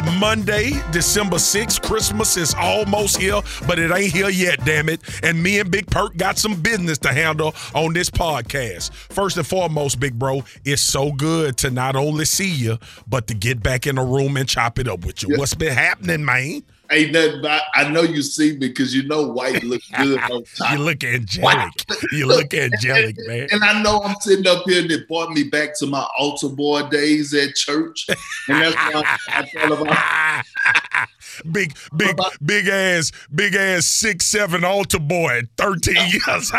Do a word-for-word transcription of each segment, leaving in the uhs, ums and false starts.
is Monday, December sixth. Christmas is almost here, but it ain't here yet, damn it. And me and Big Perk got some business to handle on this podcast. First and foremost, Big Bro, it's so good to not only see you, but to get back in the room and chop it up with you. Yeah. What's been happening, man? Ain't nothing, but I know you see me because you know white looks good on top. You look angelic. You look angelic, man. And I know I'm sitting up here and it brought me back to my altar boy days at church. And that's why I thought about big, big, big ass, big ass six, seven altar boy at thirteen years.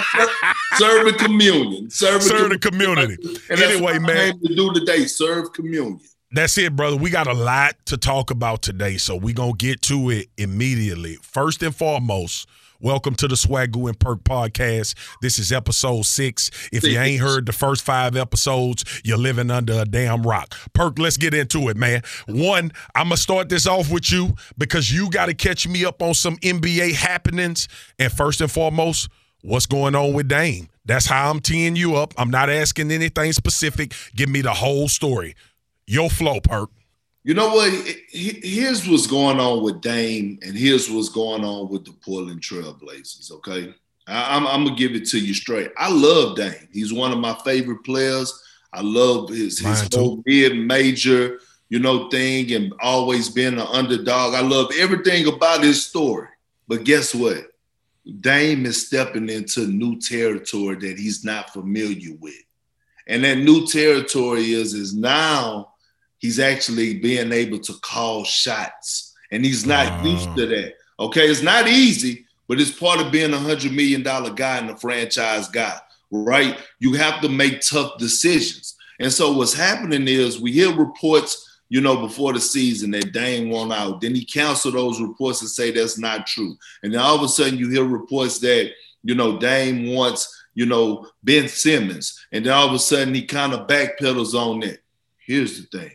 Serving communion. Serving Serve the community. And anyway, that's what man. I to do today, serve communion. That's it, brother. We got a lot to talk about today, so we're going to get to it immediately. First and foremost, welcome to the Swagoo and Perk podcast. This is episode six. If you ain't heard the first five episodes, you're living under a damn rock. Perk, let's get into it, man. One, I'm going to start this off with you because you got to catch me up on some N B A happenings. And first and foremost, what's going on with Dame? That's how I'm teeing you up. I'm not asking anything specific. Give me the whole story. Your flow, Perk. You know what? Here's what's going on with Dame, and here's what's going on with the Portland Trail Blazers, okay? I, I'm, I'm going to give it to you straight. I love Dame. He's one of my favorite players. I love his, his whole mid-major, you know, thing and always being an underdog. I love everything about his story. But guess what? Dame is stepping into new territory that he's not familiar with. And that new territory is, is now he's actually being able to call shots. And he's not wow. used to that. Okay, it's not easy, but it's part of being a one hundred million dollars guy and a franchise guy, right? You have to make tough decisions. And so what's happening is we hear reports, you know, before the season that Dame won out. Then he canceled those reports and say that's not true. And then all of a sudden you hear reports that, you know, Dame wants, you know, Ben Simmons. And then all of a sudden he kind of backpedals on that. Here's the thing.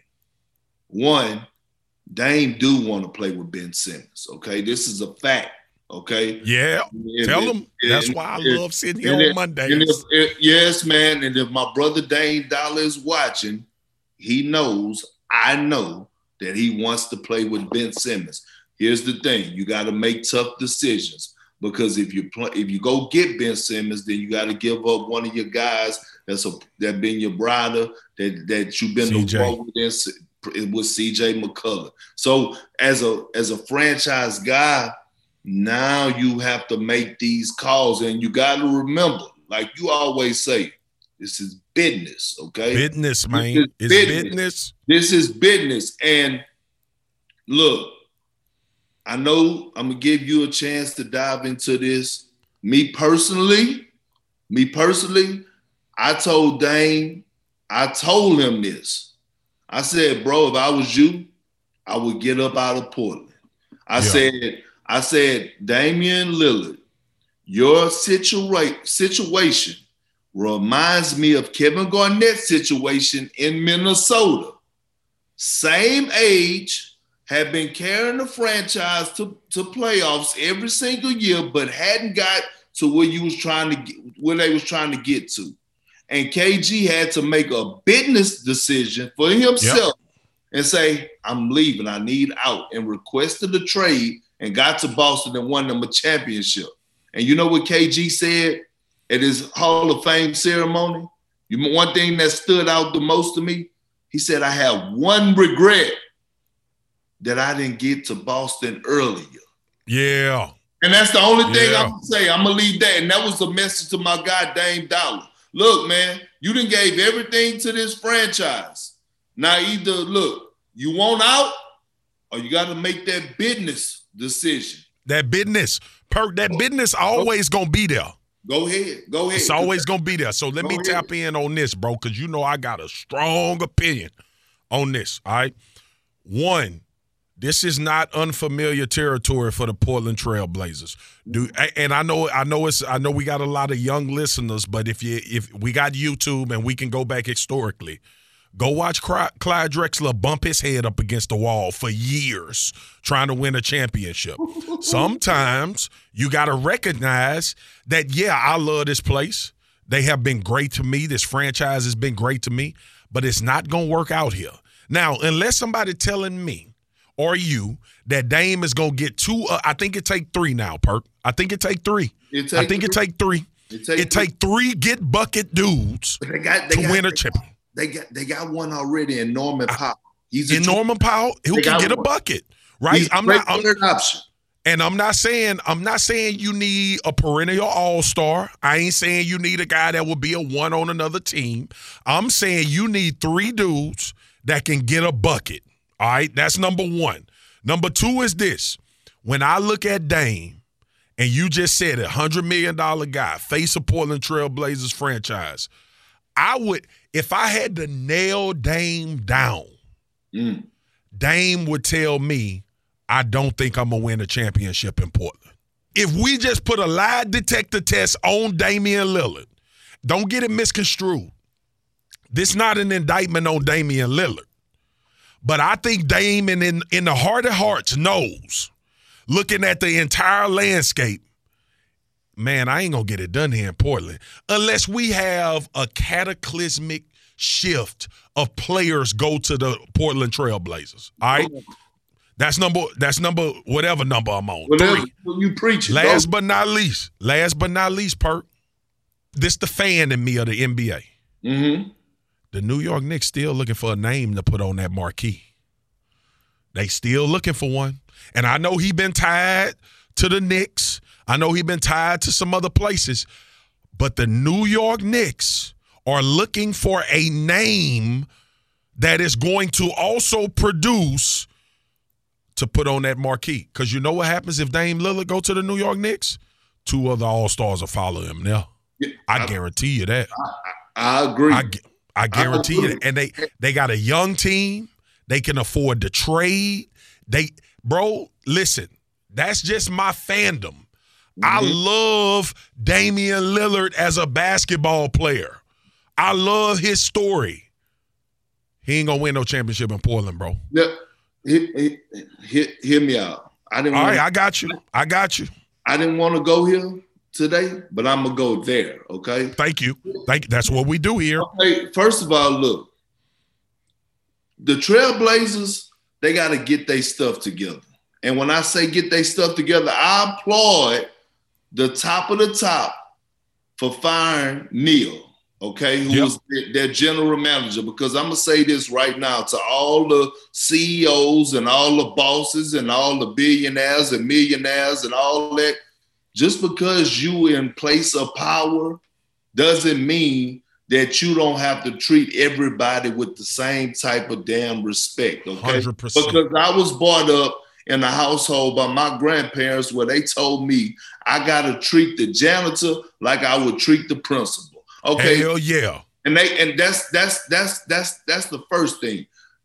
One, Dame do want to play with Ben Simmons, okay? This is a fact, okay? Yeah, and tell if, him. That's and, why I and, love sitting here on if, Mondays. If, yes, man, and if my brother Dame Dollar is watching, he knows, I know, that he wants to play with Ben Simmons. Here's the thing. You got to make tough decisions. Because if you play, if you go get Ben Simmons, then you got to give up one of your guys that's a that been your brother that that you've been the war with, with C J McCullough. So as a as a franchise guy, now you have to make these calls, and you got to remember, like you always say, this is business, okay? Business, man. This it's business. business. This is business, and look. I know I'm going to give you a chance to dive into this. Me personally, me personally, I told Dame, I told him this. I said, bro, if I was you, I would get up out of Portland. I yeah. said, I said, Damian Lillard, your situa- situation reminds me of Kevin Garnett's situation in Minnesota. Same age, have been carrying the franchise to, to playoffs every single year, but hadn't got to where you was trying to get, where they was trying to get to. And K G had to make a business decision for himself yep. and say, I'm leaving, I need out, and requested a trade and got to Boston and won them a championship. And you know what K G said at his Hall of Fame ceremony? You, one thing that stood out the most to me, he said, I have one regret, that I didn't get to Boston earlier. Yeah. And that's the only thing yeah. I'm going to say. I'm going to leave that. And that was the message to my guy, Dame Dollar. Look, man, you done gave everything to this franchise. Now either, look, you want out or you got to make that business decision. That business. Perk, that business always going to be there. Go ahead. Go ahead. It's always going to be there. So let Go me ahead. tap in on this, bro, because you know I got a strong opinion on this, all right? One, this is not unfamiliar territory for the Portland Trail Blazers. Do and I know I know it's I know we got a lot of young listeners, but if you if we got YouTube and we can go back historically, go watch Clyde Drexler bump his head up against the wall for years trying to win a championship. Sometimes you got to recognize that, yeah, I love this place. They have been great to me. This franchise has been great to me, but it's not going to work out here. Now, unless somebody telling me or you that Dame is gonna get two. Uh, I think it take three now, Perk. I think it take three. It I think three. it take three. It take, it take three get bucket dudes they got, they to got, win a they champion. They got they got one already in Norman Powell. He's in Norman Powell, who can get one. a bucket, right? He's I'm not I'm, an option. And I'm not saying I'm not saying you need a perennial all-star. I ain't saying you need a guy that will be a one on another team. I'm saying you need three dudes that can get a bucket. All right, that's number one. Number two is this. When I look at Dame, and you just said it, one hundred million dollars guy, face of Portland Trail Blazers franchise, I would, if I had to nail Dame down, mm. Dame would tell me, I don't think I'm going to win a championship in Portland. If we just put a lie detector test on Damian Lillard, don't get it misconstrued. This is not an indictment on Damian Lillard. But I think Dame in, in, in the heart of hearts knows, looking at the entire landscape, man, I ain't going to get it done here in Portland unless we have a cataclysmic shift of players go to the Portland Trail Blazers. All right? That's number, that's number, whatever number I'm on. Whatever Three. You preach it. Last but not least, last but not least, Perk, this the fan in me of the N B A. Mm-hmm. The New York Knicks still looking for a name to put on that marquee. They still looking for one. And I know he been tied to the Knicks. I know he been tied to some other places. But the New York Knicks are looking for a name that is going to also produce to put on that marquee. Because you know what happens if Dame Lillard go to the New York Knicks? Two other All-Stars will follow him now. Yeah, I, I guarantee you that. I, I agree. I, I guarantee I you that. And they, they got a young team. They can afford to trade. They, bro, listen, that's just my fandom. Mm-hmm. I love Damian Lillard as a basketball player. I love his story. He ain't gonna win no championship in Portland, bro. Yeah, hear, hear, hear me out. I didn't. All wanna, right, I got you. I got you. I didn't want to go here today, but I'm gonna go there. Okay. Thank you. Thank you. That's what we do here. Okay. First of all, look, the Trailblazers, they got to get their stuff together. And when I say get their stuff together, I applaud the top of the top for firing Neil. Okay, who yep. was their general manager, because I'm going to say this right now to all the C E Os and all the bosses and all the billionaires and millionaires and all that, just because you in place of power doesn't mean that you don't have to treat everybody with the same type of damn respect, okay? one hundred percent. Because I was brought up in a household by my grandparents where they told me I got to treat the janitor like I would treat the principal. Okay. Hell yeah. And they and that's that's that's that's that's the first thing.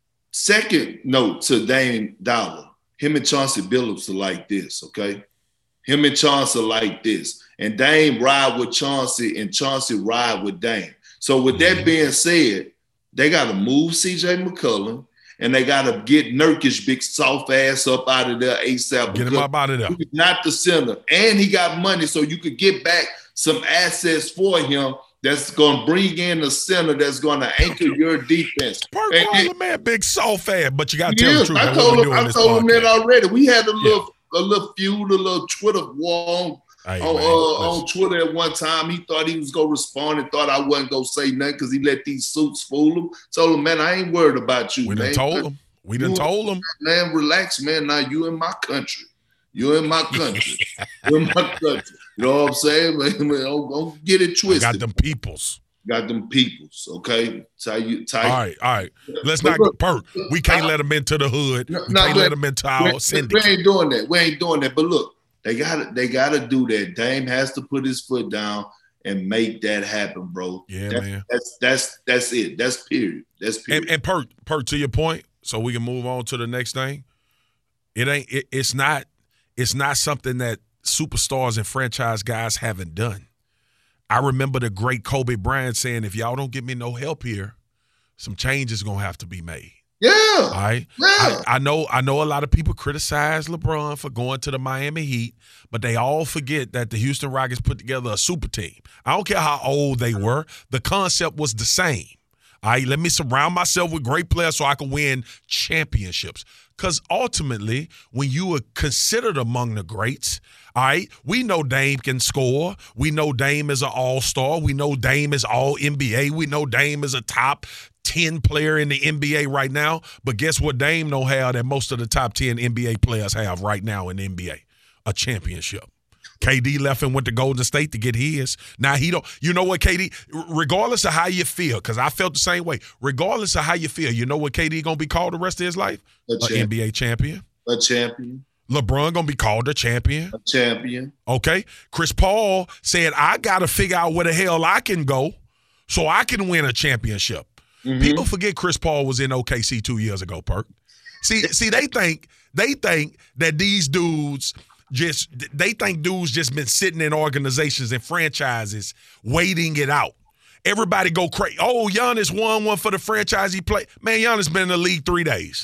Second note to Dame Dollar, him and Chauncey Billups are like this, okay? Him and Chauncey are like this. And Dame ride with Chauncey and Chauncey ride with Dame. So with that being said, they got to move C J McCollum and they got to get Nurkic big soft ass up out of there ASAP. Get him up out of there. He's not the center. And he got money, so you could get back some assets for him that's going to bring in a center that's going to anchor your defense. Park Walker, man, big soft ass, but you got to tell is. the truth. I told him, I told him that already. We had a little, yeah. a little feud, a little Twitter war on, hey, on, man, uh, on Twitter at one time. He thought he was going to respond and thought I wasn't going to say nothing because he let these suits fool him. Told him, man, I ain't worried about you, we man. We done told him. We done told him. Man, relax, man. Now you in my country. You in my country. You in my country. You know what I'm saying? Man, man, don't, don't get it twisted. I got them peoples. Got them peoples, okay? Tie you, tie. All right, all right. Let's not get Perk. We can't I, let them into the hood. No, we can't let them into our syndicate. We ain't doing that. We ain't doing that. But look, they got they got to do that. Dame has to put his foot down and make that happen, bro. Yeah, that's, man. That's that's that's it. That's period. That's period. And, and Perk, Perk, to your point, so we can move on to the next thing. It ain't. It, it's not. It's not something that superstars and franchise guys haven't done. I remember the great Kobe Bryant saying, if y'all don't give me no help here, some change is going to have to be made. Yeah. All right? Yeah. I, I know I know a lot of people criticize LeBron for going to the Miami Heat, but they all forget that the Houston Rockets put together a super team. I don't care how old they were. The concept was the same. All right, let me surround myself with great players so I can win championships. Because ultimately, when you are considered among the greats, all right, we know Dame can score. We know Dame is an all-star. We know Dame is all N B A. We know Dame is a top ten player in the N B A right now. But guess what Dame don't have that most of the top ten N B A players have right now in the N B A? A championship. K D left and went to Golden State to get his. Now he don't. You know what, K D? Regardless of how you feel, because I felt the same way. Regardless of how you feel, you know what K D gonna be called the rest of his life? A An N B A champion. A champion. LeBron gonna be called a champion. A champion. Okay. Chris Paul said, "I gotta figure out where the hell I can go, so I can win a championship." Mm-hmm. People forget Chris Paul was in O K C two years ago. Perk. See, see, they think they think that these dudes. Just they think dudes just been sitting in organizations and franchises waiting it out. Everybody go crazy. Oh, Giannis won one for the franchise he played. Man, Giannis been in the league three days.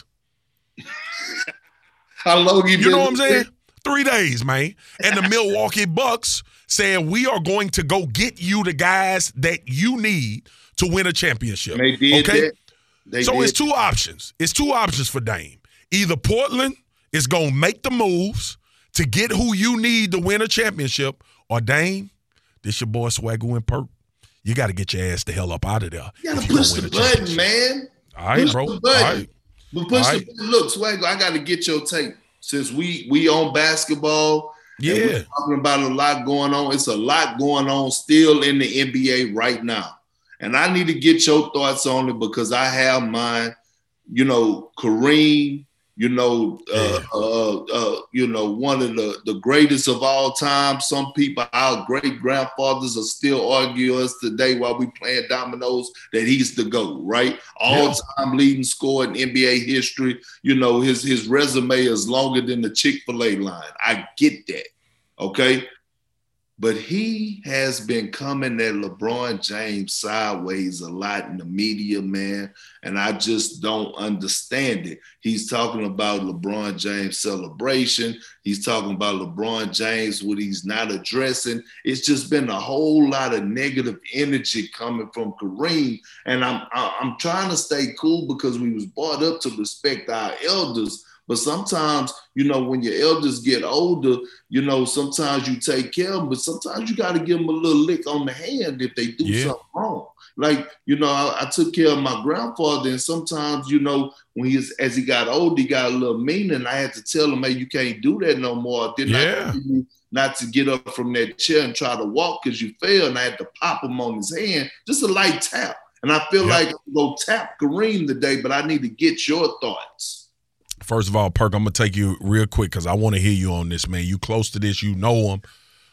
How long he been? You know what I'm saying? Three days, man. And the Milwaukee Bucks said, we are going to go get you the guys that you need to win a championship. They did okay? that. They so did. it's two options. It's two options for Dame. Either Portland is going to make the moves to get who you need to win a championship, or Dame, this your boy Swagger and Perk. You got to get your ass the hell up out of there. You got to push the button, man. All right, push bro. The button. All right. But push All the right. button. Look, Swagger, I got to get your tape. Since we we on basketball, yeah, and we're talking about a lot going on. It's a lot going on still in the N B A right now. And I need to get your thoughts on it because I have mine. You know, Kareem, you know, uh, yeah. uh, uh, you know, one of the, the greatest of all time. Some people, our great grandfathers, are still arguing us today while we playing dominoes that he's the GOAT, right? All time yeah. leading scorer in N B A history. You know, his his resume is longer than the Chick-fil-A line. I get that, okay? But he has been coming at LeBron James sideways a lot in the media, man, and I just don't understand it. He's talking about LeBron James' celebration. He's talking about LeBron James, what he's not addressing. It's just been a whole lot of negative energy coming from Kareem, and I'm I'm trying to stay cool because we was brought up to respect our elders. But sometimes, you know, when your elders get older, you know, sometimes you take care of them, but sometimes you got to give them a little lick on the hand if they do yeah. something wrong. Like, you know, I, I took care of my grandfather, and sometimes, you know, when he was, as he got older, he got a little mean, and I had to tell him, hey, you can't do that no more. Then yeah. I not to get up from that chair and try to walk because you fell, and I had to pop him on his hand, just a light tap. And I feel yeah. like I'm going to tap Kareem today, but I need to get your thoughts. First of all, Perk, I'm going to take you real quick because I want to hear you on this, man. You close to this. You know them.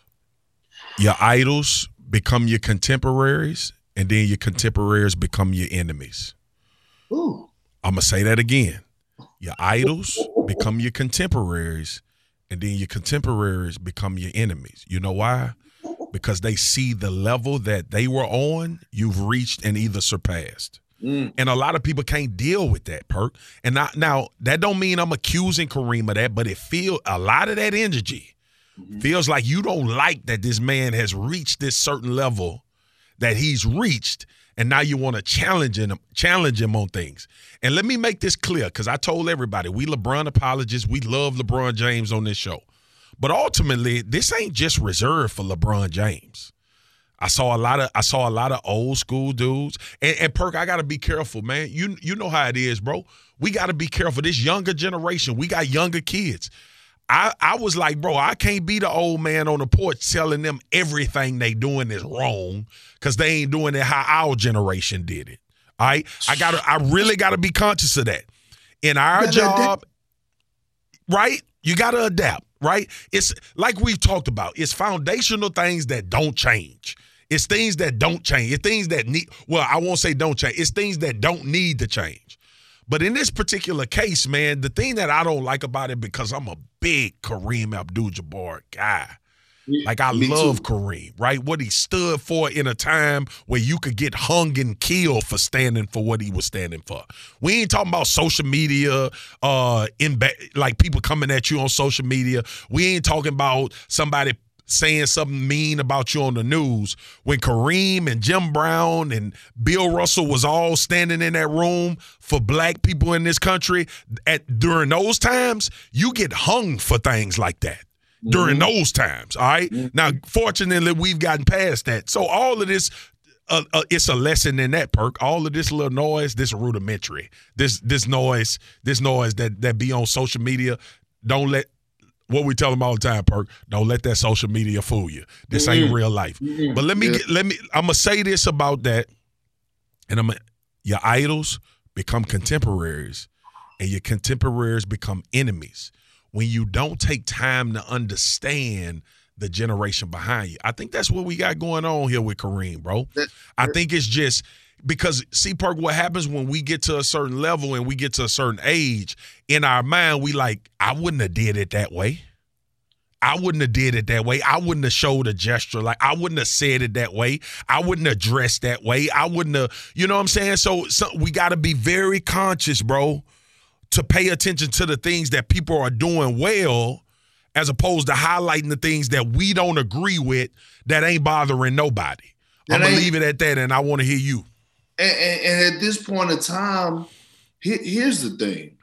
Your idols become your contemporaries, and then your contemporaries become your enemies. Ooh. I'm going to say that again. Your idols become your contemporaries, and then your contemporaries become your enemies. You know why? Because they see the level that they were on, you've reached and either surpassed. Mm. And a lot of people can't deal with that, Perk. And I, now that don't mean I'm accusing Kareem of that, but it feel a lot of that energy mm-hmm. feels like you don't like that this man has reached this certain level that he's reached, and now you want to challenge him, challenge him on things. And let me make this clear, because I told everybody we LeBron apologists, we love LeBron James on this show, but ultimately this ain't just reserved for LeBron James. I saw a lot of I saw a lot of old school dudes. And, and Perk, I gotta be careful, man. You you know how it is, bro. We gotta be careful. This younger generation, we got younger kids. I, I was like, bro, I can't be the old man on the porch telling them everything they doing is wrong because they ain't doing it how our generation did it. All right. I gotta I really gotta be conscious of that. In our job, right? You gotta adapt, right? It's like we've talked about, it's foundational things that don't change. It's things that don't change. It's things that need, well, I won't say don't change. It's things that don't need to change. But in this particular case, man, the thing that I don't like about it, because I'm a big Kareem Abdul-Jabbar guy. Like, I Me love too. Kareem, right? What he stood for in a time where you could get hung and killed for standing for what he was standing for. We ain't talking about social media, uh, in ba- like people coming at you on social media. We ain't talking about somebody saying something mean about you on the news. When Kareem and Jim Brown and Bill Russell was all standing in that room for black people in this country, at during those times, you get hung for things like that. Mm-hmm. During those times, all right? Mm-hmm. Now, fortunately, we've gotten past that. So all of this, uh, uh, it's a lesson in that, Perk. All of this little noise, this rudimentary. This this noise, this noise that, that be on social media, don't let, what we tell them all the time, Perk, don't let that social media fool you. This mm-hmm. ain't real life. Mm-hmm. But let me yeah. get, let me. I'm gonna say this about that, and I'm your idols become contemporaries, and your contemporaries become enemies when you don't take time to understand the generation behind you. I think that's what we got going on here with Kareem, bro. I think it's just because, see, Perk, what happens when we get to a certain level and we get to a certain age, in our mind, we like, I wouldn't have did it that way. I wouldn't have did it that way. I wouldn't have showed a gesture. Like, I wouldn't have said it that way. I wouldn't have dressed that way. I wouldn't have, you know what I'm saying? So, so we got to be very conscious, bro, to pay attention to the things that people are doing well, as opposed to highlighting the things that we don't agree with that ain't bothering nobody. I'm going to leave it at that, and I want to hear you. And, and, and at this point in time, here, here's the thing.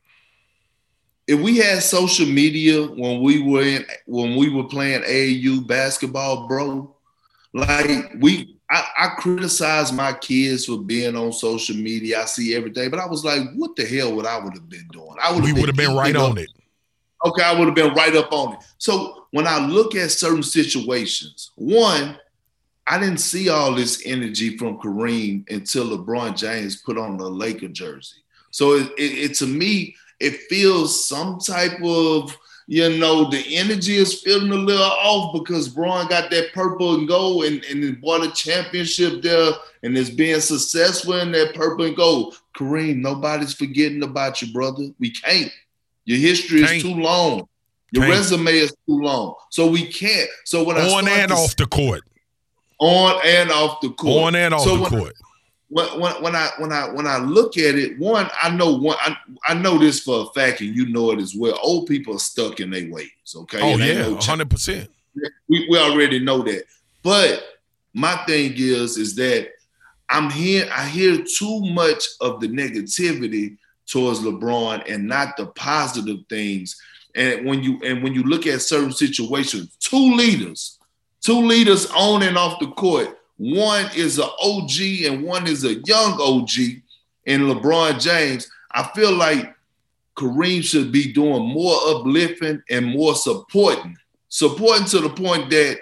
If we had social media when we were in, when we were playing A A U basketball, bro, like we, I, I criticize my kids for being on social media. I see everything, but I was like, what the hell would I would have been doing? I would. We would have been right on it. Okay, I would have been right up on it. So when I look at certain situations, one, I didn't see all this energy from Kareem until LeBron James put on the Laker jersey. So it, it, it to me, it feels some type of, you know, the energy is feeling a little off because Bron got that purple and gold and, and won a championship there and is being successful in that purple and gold. Kareem, nobody's forgetting about you, brother. We can't. Your history can't. is too long. Your can't. resume is too long. So we can't. So when I on and off the court. On and off the court. On and off so the when, court. When, when, when I when I when I look at it, one, I know one I, I know this for a fact, and you know it as well. Old people are stuck in their ways, okay? Oh, it yeah, one hundred percent. We we already know that. But my thing is, is that I'm here, I hear too much of the negativity towards LeBron and not the positive things. And when you and when you look at certain situations, two leaders, two leaders on and off the court. One is an O G and one is a young O G in LeBron James. I feel like Kareem should be doing more uplifting and more supporting. Supporting to the point that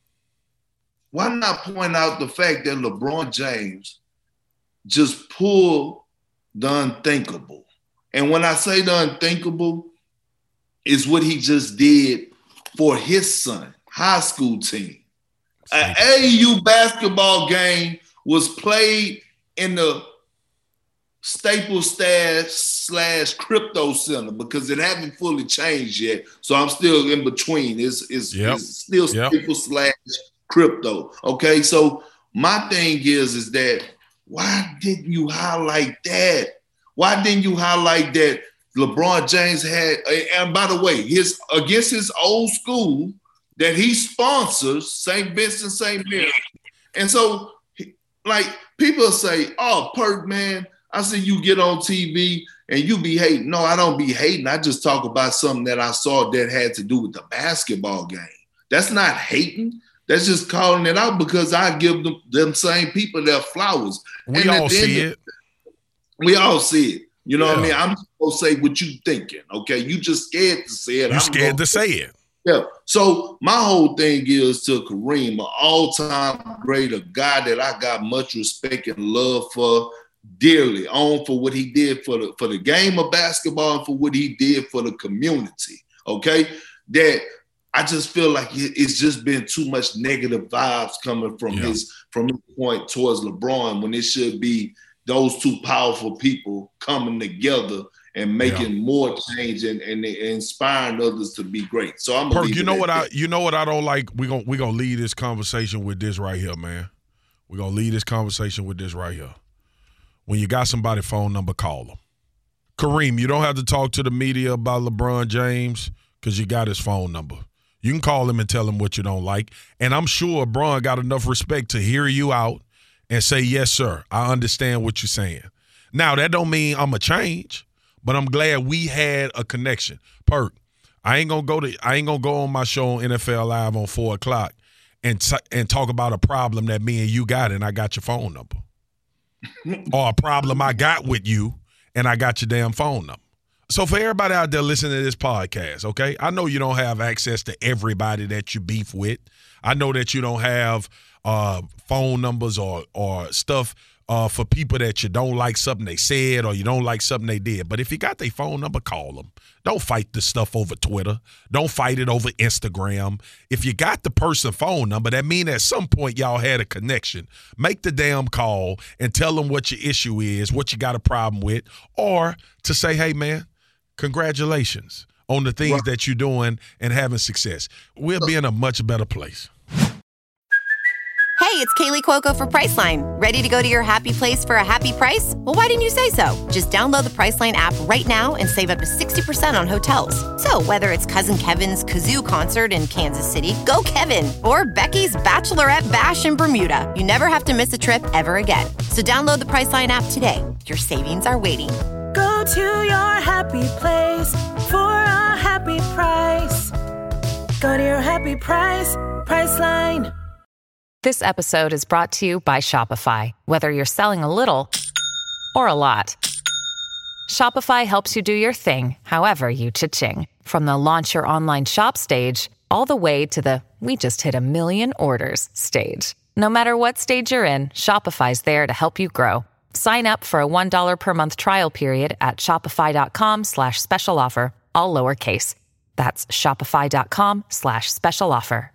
why not point out the fact that LeBron James just pulled the unthinkable? And when I say the unthinkable, is what he just did for his son, high school team. An A A U basketball game was played in the Staples Stash slash Crypto Center because it hasn't fully changed yet. So I'm still in between. It's, it's, yep. it's still yep. Staples slash Crypto. Okay, so my thing is, is that why didn't you highlight that? Why didn't you highlight that LeBron James had, and by the way, his against his old school that he sponsors, Saint Vincent, Saint Mary. And so, like, people say, oh, Perk, man, I see you get on T V and you be hating. No, I don't be hating. I just talk about something that I saw that had to do with the basketball game. That's not hating. That's just calling it out because I give them, them same people their flowers. We and all see it. We all see it. You know yeah. what I mean? I'm supposed to say what you thinking, okay? You just scared to say it. You scared to say it. Yeah. So my whole thing is to Kareem, an all-time great, a guy that I got much respect and love for dearly, on for what he did for the for the game of basketball and for what he did for the community. Okay, that I just feel like it's just been too much negative vibes coming from yeah. his from his point towards LeBron when it should be those two powerful people coming together and making yeah. more change and, and, and inspiring others to be great. So I'm Perk, you know what I you know what I don't like? We're gonna we're gonna lead this conversation with this right here, man. We're gonna lead this conversation with this right here. When you got somebody's phone number, call them. Kareem, you don't have to talk to the media about LeBron James because you got his phone number. You can call him and tell him what you don't like. And I'm sure Bron got enough respect to hear you out and say, yes, sir, I understand what you're saying. Now, that don't mean I'm a change, but I'm glad we had a connection. Perk, I ain't gonna go to I ain't gonna go on my show on N F L Live on four o'clock and t- and talk about a problem that me and you got and I got your phone number. Or a problem I got with you and I got your damn phone number. So for everybody out there listening to this podcast, okay, I know you don't have access to everybody that you beef with. I know that you don't have uh, phone numbers or or stuff uh, for people that you don't like something they said or you don't like something they did. But if you got their phone number, call them. Don't fight this stuff over Twitter. Don't fight it over Instagram. If you got the person's phone number, that means at some point y'all had a connection. Make the damn call and tell them what your issue is, what you got a problem with, or to say, hey, man, congratulations on the things that you're doing and having success. We'll be in a much better place. Hey, it's Kaylee Cuoco for Priceline. Ready to go to your happy place for a happy price? Well, why didn't you say so? Just download the Priceline app right now and save up to sixty percent on hotels. So whether it's Cousin Kevin's Kazoo Concert in Kansas City, go Kevin, or Becky's Bachelorette Bash in Bermuda, you never have to miss a trip ever again. So download the Priceline app today. Your savings are waiting. Go to your happy place for a happy price. Go to your happy price, Priceline. This episode is brought to you by Shopify. Whether you're selling a little or a lot, Shopify helps you do your thing, however you cha-ching. From the launch your online shop stage, all the way to the we just hit a million orders stage. No matter what stage you're in, Shopify's there to help you grow. Sign up for a one dollar per month trial period at shopify.com slash special offer, all lowercase. That's shopify.com slash special offer.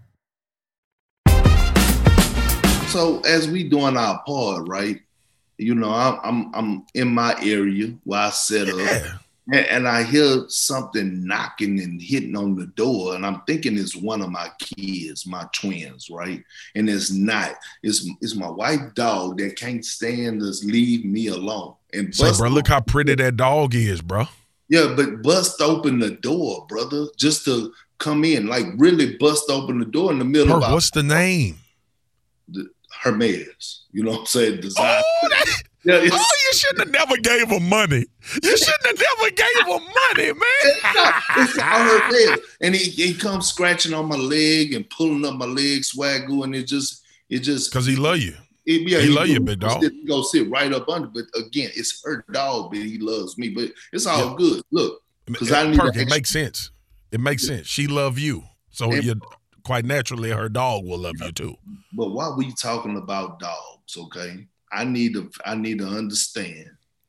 So as we doing our part, right? You know, I'm I'm, I'm in my area where I set up, Yeah. and, and I hear something knocking and hitting on the door, and I'm thinking it's one of my kids, my twins, right? And it's not. It's it's my white dog that can't stand to leave me alone. And Say, bust bro, look how pretty that dog is, bro. yeah, but bust open the door, brother, just to come in, like really bust open the door in the middle Perk, of our, what's the name? the, Hermes. You know what I'm saying? Design. Oh, that, Yeah, oh, it's, you shouldn't have never gave him money. You shouldn't have never gave him money, man. it's not, it's not Hermes. And he, he comes scratching on my leg and pulling up my leg, swagoo, and it just, it just. Because he love you. It, yeah, he love go, you, big dog. Sit, he go sit right up under. But again, it's her dog, but he loves me. But it's all Yeah. good. Look, because I need Perk, to it makes sense. It makes sense. She love you. So And- you quite naturally, her dog will love you too. But why we talking about dogs? Okay, I need to. I need to understand.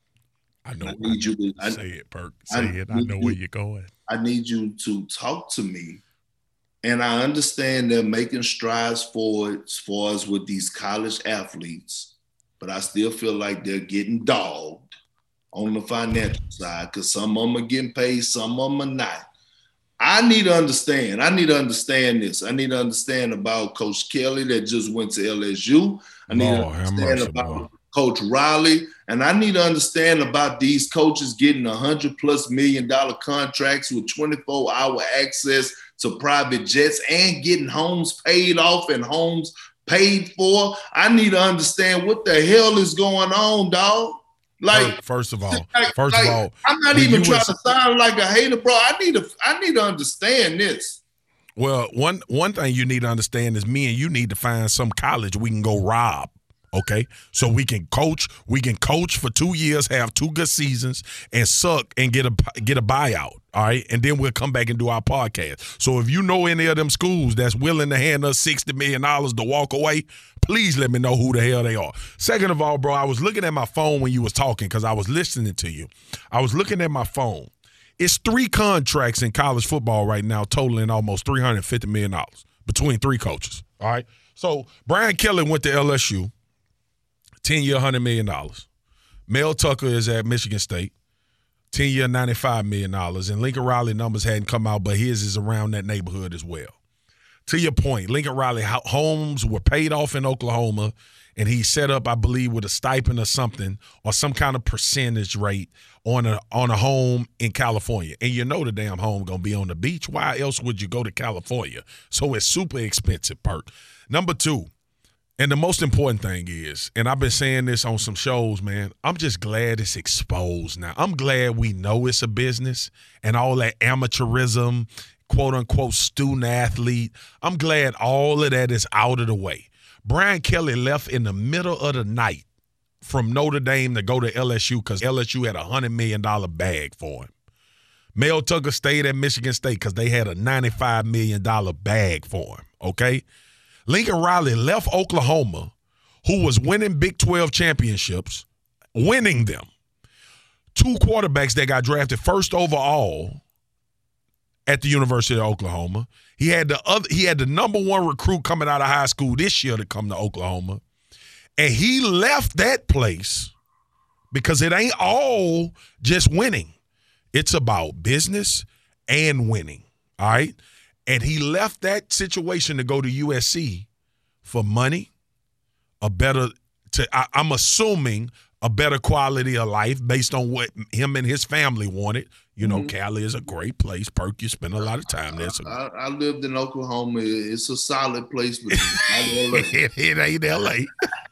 I know. I need you to I, Say it, Perk. Say I it. I need know you- where you're going. I need you to talk to me. And I understand they're making strides forward as far as with these college athletes, but I still feel like they're getting dogged on the financial side because some of them are getting paid, some of them are not. I need to understand. I need to understand this. I need to understand about Coach Kelly that just went to L S U. I need Lord, to have understand mercy, about boy. Coach Riley. And I need to understand about these coaches getting one hundred plus million dollar contracts with twenty-four hour access to private jets and getting homes paid off and homes paid for. I need to understand what the hell is going on, dog. Like, Perk, first of all, like, first like, of all, I'm not when even you trying was- to sound like a hater, bro. I need to, I need to understand this. well, one one thing you need to understand is me and you need to find some college we can go rob. Okay, so we can coach. We can coach for two years, have two good seasons, and suck and get a get a buyout. All right, and then we'll come back and do our podcast. So if you know any of them schools that's willing to hand us sixty million dollars to walk away, please let me know who the hell they are. Second of all, bro, I was looking at my phone when you was talking because I was listening to you. I was looking at my phone. It's three contracts in college football right now, totaling almost three hundred fifty million dollars between three coaches. All right, so Brian Kelly went to L S U. ten-year, one hundred million dollars. Mel Tucker is at Michigan State, ten-year, ninety-five million dollars. And Lincoln Riley numbers hadn't come out, but his is around that neighborhood as well. to your point, Lincoln Riley homes were paid off in Oklahoma, and he set up, I believe, with a stipend or something or some kind of percentage rate on a on a home in California. And you know the damn home going to be on the beach. Why else would you go to California? So it's super expensive, Perk. Number two, and the most important thing is, and I've been saying this on some shows, man, I'm just glad it's exposed now. I'm glad we know it's a business and all that amateurism, quote-unquote student athlete. I'm glad all of that is out of the way. Brian Kelly left in the middle of the night from Notre Dame to go to L S U because L S U had a one hundred million dollars bag for him. Mel Tucker stayed at Michigan State because they had a ninety-five million dollars bag for him, okay? Lincoln Riley left Oklahoma, who was winning Big twelve championships, winning them. Two quarterbacks that got drafted first overall at the University of Oklahoma. He had the other, he had the number one recruit coming out of high school this year to come to Oklahoma. And he left that place because it ain't all just winning. It's about business and winning, all right? And he left that situation to go to U S C for money, a better, to I, I'm assuming a better quality of life based on what him and his family wanted. You know, mm-hmm. Cali is a great place. Perk, you spend a lot of time there. So. I, I lived in Oklahoma. It's a solid place, but it, it ain't L A.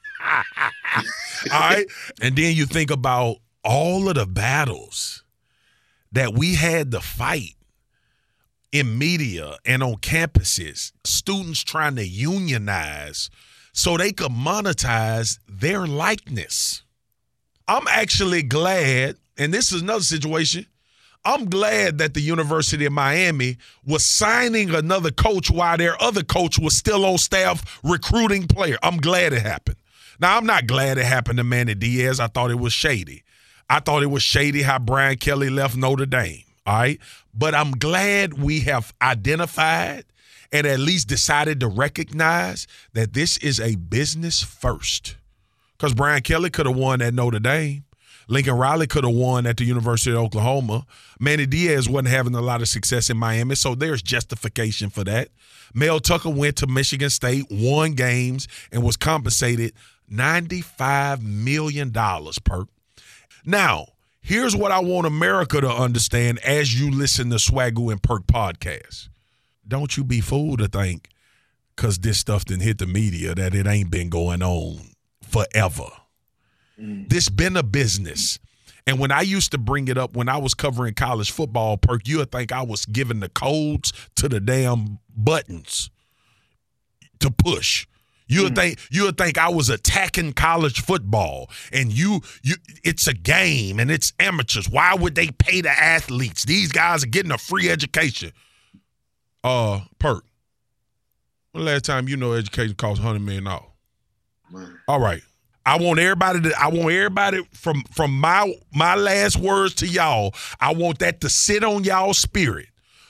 All right. And then you think about all of the battles that we had to fight in media and on campuses, students trying to unionize so they could monetize their likeness. I'm actually glad, and this is another situation, I'm glad that the University of Miami was signing another coach while their other coach was still on staff recruiting players. I'm glad it happened. Now, I'm not glad it happened to Manny Diaz. I thought it was shady. I thought it was shady how Brian Kelly left Notre Dame, all right? But I'm glad we have identified and at least decided to recognize that this is a business first. Because Brian Kelly could have won at Notre Dame. Lincoln Riley could have won at the University of Oklahoma. Manny Diaz wasn't having a lot of success in Miami, so there's justification for that. Mel Tucker went to Michigan State, won games, and was compensated ninety-five million dollars, Perk. Now, here's what I want America to understand as you listen to Swagoo and Perk podcast. Don't you be fooled to think, because this stuff didn't hit the media, that it ain't been going on forever. Mm. This been a business. And when I used to bring it up when I was covering college football, Perk, you would think I was giving the codes to the damn buttons to push. You would mm. think you would think I was attacking college football, and you you it's a game and it's amateurs. Why would they pay the athletes? These guys are getting a free education. Uh, Perk, when the last time you know education costs one hundred million dollars? All right. I want everybody to, I want everybody from, from my, my last words to y'all, I want that to sit on y'all's spirit.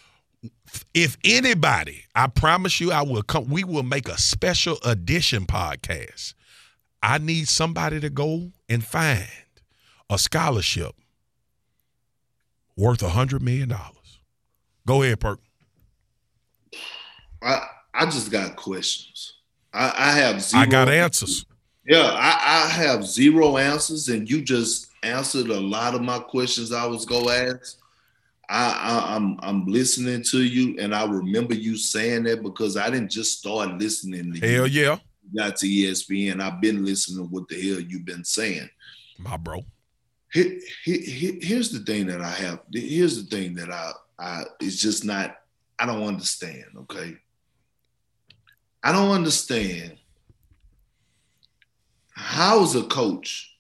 If anybody, I promise you, I will come, we will make a special edition podcast. I need somebody to go and find a scholarship worth one hundred million dollars. Go ahead, Perk. I, I just got questions. I, I have zero. I got answers. Yeah, I, I have zero answers, and you just answered a lot of my questions I was going to ask. I, I, I'm I'm listening to you, and I remember you saying that because I didn't just start listening to hell you. Hell yeah. Got to E S P N. I've been listening to what the hell you've been saying. My bro. Here, here, here's the thing that I have. Here's the thing that I, I it's just not, I don't understand, okay? I don't understand how's a coach,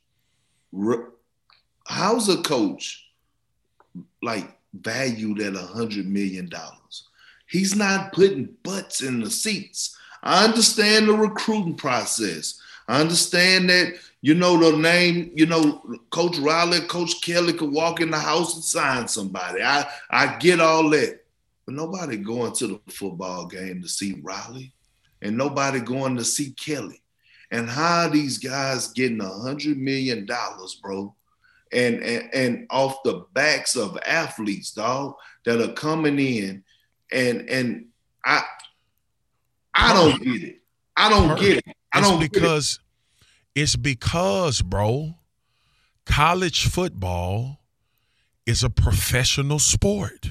how's a coach like valued at a hundred million dollars? He's not putting butts in the seats. I understand the recruiting process. I understand that, you know, the name, you know, Coach Riley, Coach Kelly could walk in the house and sign somebody. I, I get all that. But nobody going to the football game to see Riley, and nobody going to see Kelly. And how are these guys getting a hundred million dollars, bro? And, and and off the backs of athletes, dog, that are coming in. And and I I don't get it. I don't get it. I it's don't because get it. It's because, bro, college football is a professional sport.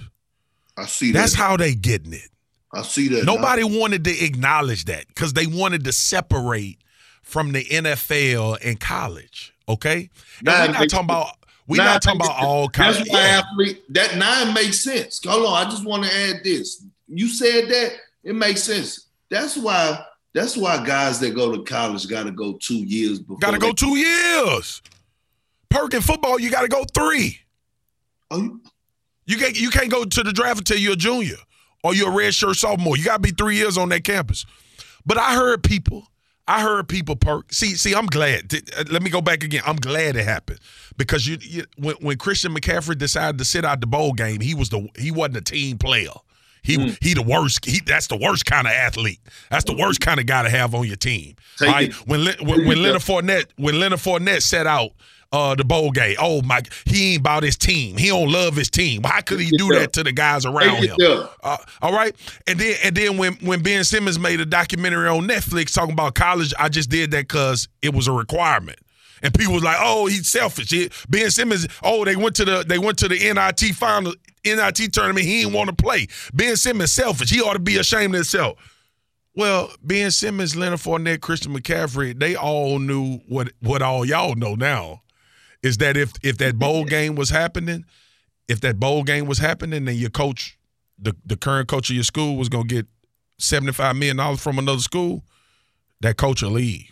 I see that. That's how they getting it. I see that. Nobody now. wanted to acknowledge that because they wanted to separate from the N F L and college. Okay, now we're not talking about we're not talking about all college. That's why yeah. athlete that nine makes sense. Hold on, I just want to add this. You said that it makes sense. That's why. That's why guys that go to college got to go two years before. Got to go two years. Perk in football, you got to go three. Oh, you, you can't you can't go to the draft until you're a junior or you're a redshirt sophomore. You got to be three years on that campus. But I heard people. I heard people perk. See, see, I'm glad. Let me go back again. I'm glad it happened because you, you when, when Christian McCaffrey decided to sit out the bowl game, he was the he wasn't a team player. He mm. he the worst. He that's the worst kind of athlete. That's the worst kind of guy to have on your team. Take right? It. When when, when Leonard Fournette when Leonard Fournette set out uh, the bowl game, oh my, he ain't about his team. He don't love his team. How could he do that to the guys around him? Uh, all right, and then and then when when Ben Simmons made a documentary on Netflix talking about college, I just did that because it was a requirement. And people was like, "Oh, he's selfish." He, Ben Simmons. Oh, they went to the they went to the N I T final, N I T tournament. He didn't want to play. Ben Simmons selfish. He ought to be ashamed of himself. Well, Ben Simmons, Leonard Fournette, Christian McCaffrey, they all knew what what all y'all know now is that if if that bowl game was happening, if that bowl game was happening, then your coach, the the current coach of your school, was gonna get seventy-five million dollars from another school, that coach will leave.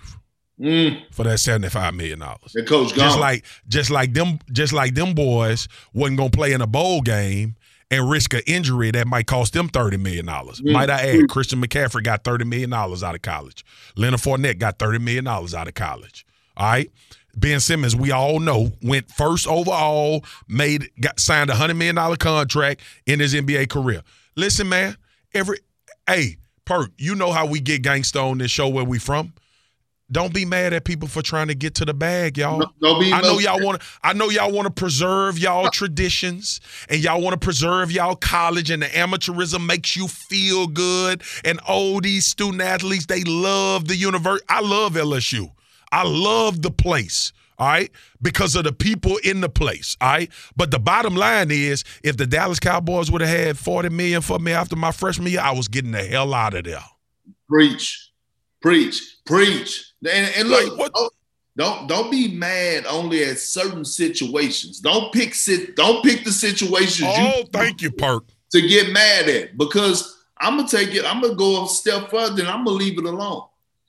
Mm. For that seventy-five million dollars. The coach gone. Just like just like them just like them boys wasn't gonna play in a bowl game and risk an injury that might cost them thirty million dollars. Mm. Might I add, mm. Christian McCaffrey got thirty million dollars out of college. Leonard Fournette got thirty million dollars out of college. All right. Ben Simmons, we all know, went first overall, made got signed a hundred million dollar contract in his N B A career. Listen, man, every hey, Perk, you know how we get gangsta on this show where we from. Don't be mad at people for trying to get to the bag, y'all. No, don't be I know y'all want to. I know y'all want to preserve y'all traditions, and y'all want to preserve y'all college, and the amateurism makes you feel good. And oh, these student athletes, they love the university. I love L S U. I love the place. All right, because of the people in the place. All right, but the bottom line is, if the Dallas Cowboys would have had forty million for me after my freshman year, I was getting the hell out of there. Preach, preach, preach. And, and look, like, don't, don't don't be mad only at certain situations. Don't pick sit. Don't pick the situations. Oh, you thank you, Perk. To get mad at, because I'm gonna take it. I'm gonna go a step further, and I'm gonna leave it alone.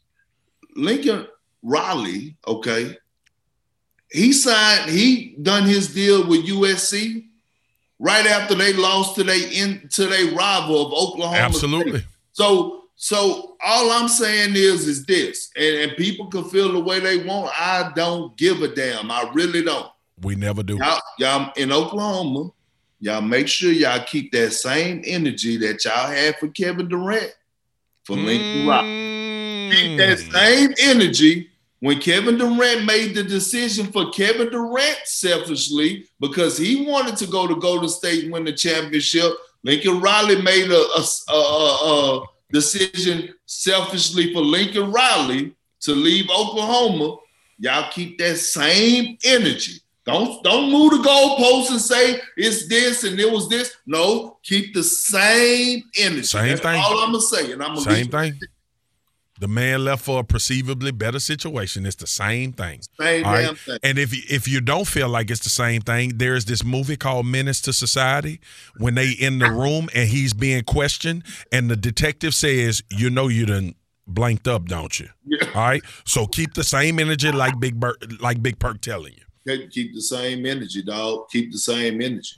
Lincoln Riley, okay, he signed. He done his deal with U S C right after they lost to they in to their rival of Oklahoma. Absolutely. State. So. So all I'm saying is, is this, and, and people can feel the way they want. I don't give a damn. I really don't. We never do. Y'all, y'all in Oklahoma, y'all make sure y'all keep that same energy that y'all had for Kevin Durant, for Lincoln mm. Riley. Keep that same energy when Kevin Durant made the decision for Kevin Durant selfishly because he wanted to go to Golden State and win the championship. Lincoln Riley made a, a, a, a, a decision selfishly for Lincoln Riley to leave Oklahoma. Y'all keep that same energy. Don't, don't move the goalposts and say it's this and it was this. No, keep the same energy. Same That's thing. all I'm going to say. And I'm gonna Same thing. It. The man left for a perceivably better situation. It's the same thing. Same damn right? thing. And if, if you don't feel like it's the same thing, there's this movie called Menace to Society when they in the room and he's being questioned and the detective says, you know you done blanked up, don't you? Yeah. All right? So keep the same energy like Big Bur- like Big Perk telling you. Keep the same energy, dog. Keep the same energy.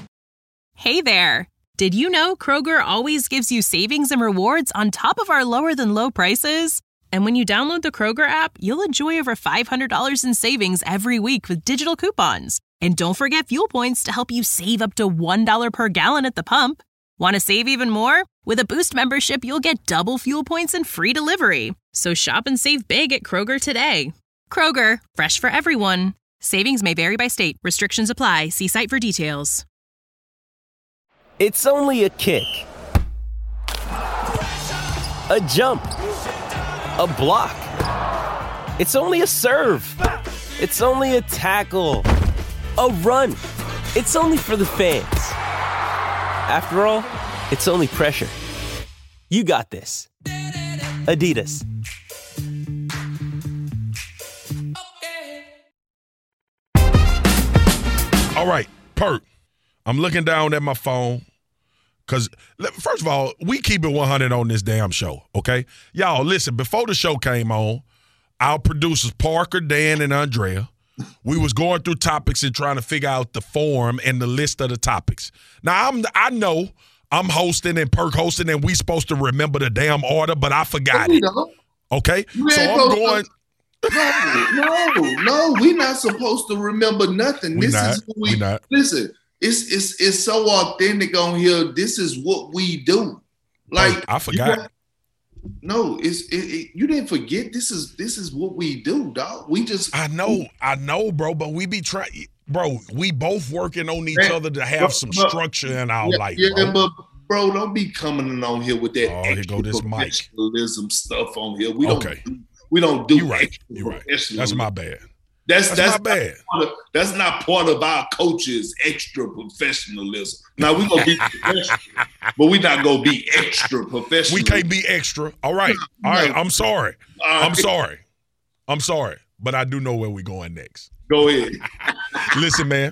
Hey there. Did you know Kroger always gives you savings and rewards on top of our lower than low prices? And when you download the Kroger app, you'll enjoy over five hundred dollars in savings every week with digital coupons. And don't forget fuel points to help you save up to one dollar per gallon at the pump. Want to save even more? With a Boost membership, you'll get double fuel points and free delivery. So shop and save big at Kroger today. Kroger, fresh for everyone. Savings may vary by state. Restrictions apply. See site for details. It's only a kick, a jump, a block. It's only a serve. It's only a tackle, a run. It's only for the fans. After all, it's only pressure. You got this. Adidas. All right, Perk. I'm looking down at my phone because, first of all, we keep it one hundred on this damn show, okay? Y'all, listen, before the show came on, our producers, Parker, Dan, and Andrea, we was going through topics and trying to figure out the form and the list of the topics. Now, I'm, I know I'm hosting and Perk hosting, and we supposed to remember the damn order, but I forgot it, okay? So I'm going – No, no, no. We're not supposed to remember nothing. We this not, is what we, we not. Listen. It's it's it's so authentic on here. This is what we do. Like oh, I forgot. Got, no, it's it, it, you didn't forget. This is this is what we do, dog. We just. I know, I know, bro. But we be trying, bro. We both working on each man, other to have but, some but, structure in our yeah, life. Yeah, bro. but bro, don't be coming on here with that oh, here go this mic. stuff on here. We okay. don't. We don't do you right. You right. That's my bad. That's that's, that's my bad. Of, that's not part of our coaches' extra professionalism. Now we gonna be professional, but we not gonna be extra professional. We can't be extra. All right. All right. I'm sorry. Uh, I'm sorry. I'm sorry. But I do know where we're going next. Go ahead. Listen, man.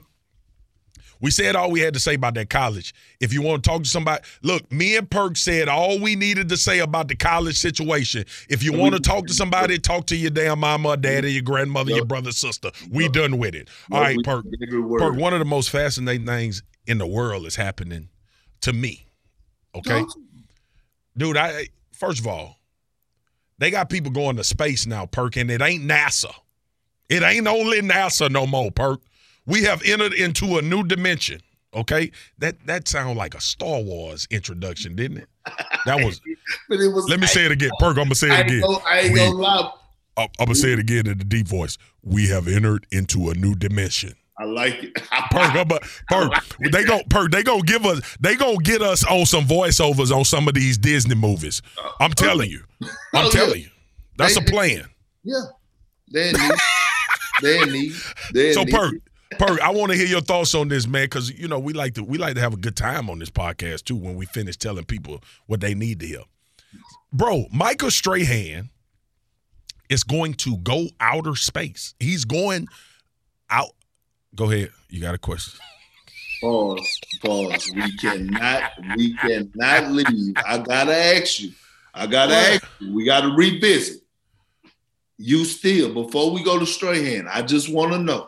We said all we had to say about that college. If you want to talk to somebody, look, me and Perk said all we needed to say about the college situation. If you want to talk to somebody, talk to your damn mama or daddy, your grandmother, yep. your brother, sister. We yep. done with it. All yep. right, Perk. Perk, one of the most fascinating things in the world is happening to me. Okay? No. Dude, I first of all, they got people going to space now, Perk, and it ain't NASA. It ain't only NASA no more, Perk. We have entered into a new dimension, okay? That that sounded like a Star Wars introduction, didn't it? That was. But it was. Let me I, say it again, Perk. I'm gonna say it again. I ain't, I ain't we, gonna lie. I'm gonna say it again in the deep voice. We have entered into a new dimension. I like it. Perk, I'm a, Perk. Like they go, Perk. They gonna give us. They gonna get us on some voiceovers on some of these Disney movies. I'm oh, telling you. I'm oh, telling yeah. you. That's they, a plan. Yeah. They need. They need. They so need. Perk. Perk, I want to hear your thoughts on this, man, because you know we like to we like to have a good time on this podcast too. When we finish telling people what they need to hear, bro, Michael Strahan is going to go outer space. He's going out. Go ahead. You got a question? Pause. Pause. We cannot. We cannot leave. I gotta ask you. I gotta what? ask you. We gotta revisit. You still before we go to Strahan. I just want to know.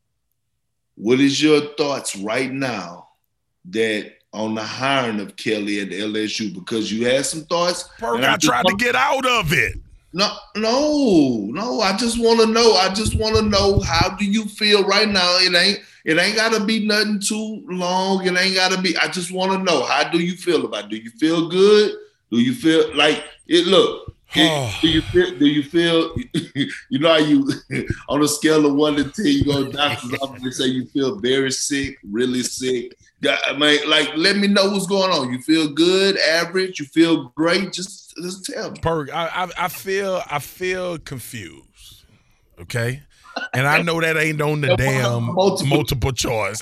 What is your thoughts right now that on the hiring of Kelly at L S U? Because you had some thoughts. Perk, I, I tried want, to get out of it. No, no, no. I just want to know. I just want to know how do you feel right now? It ain't. It ain't got to be nothing too long. It ain't got to be. I just want to know how do you feel about it? Do you feel good? Do you feel like it? Look. It, do you feel? Do you feel? You know how you on a scale of one to ten, you go to the doctor's office and say you feel very sick, really sick. I mean, like, let me know what's going on. You feel good, average? You feel great? Just, just tell me. Perk, I, I, I feel, I feel confused. Okay, and I know that ain't on the damn multiple, multiple choice.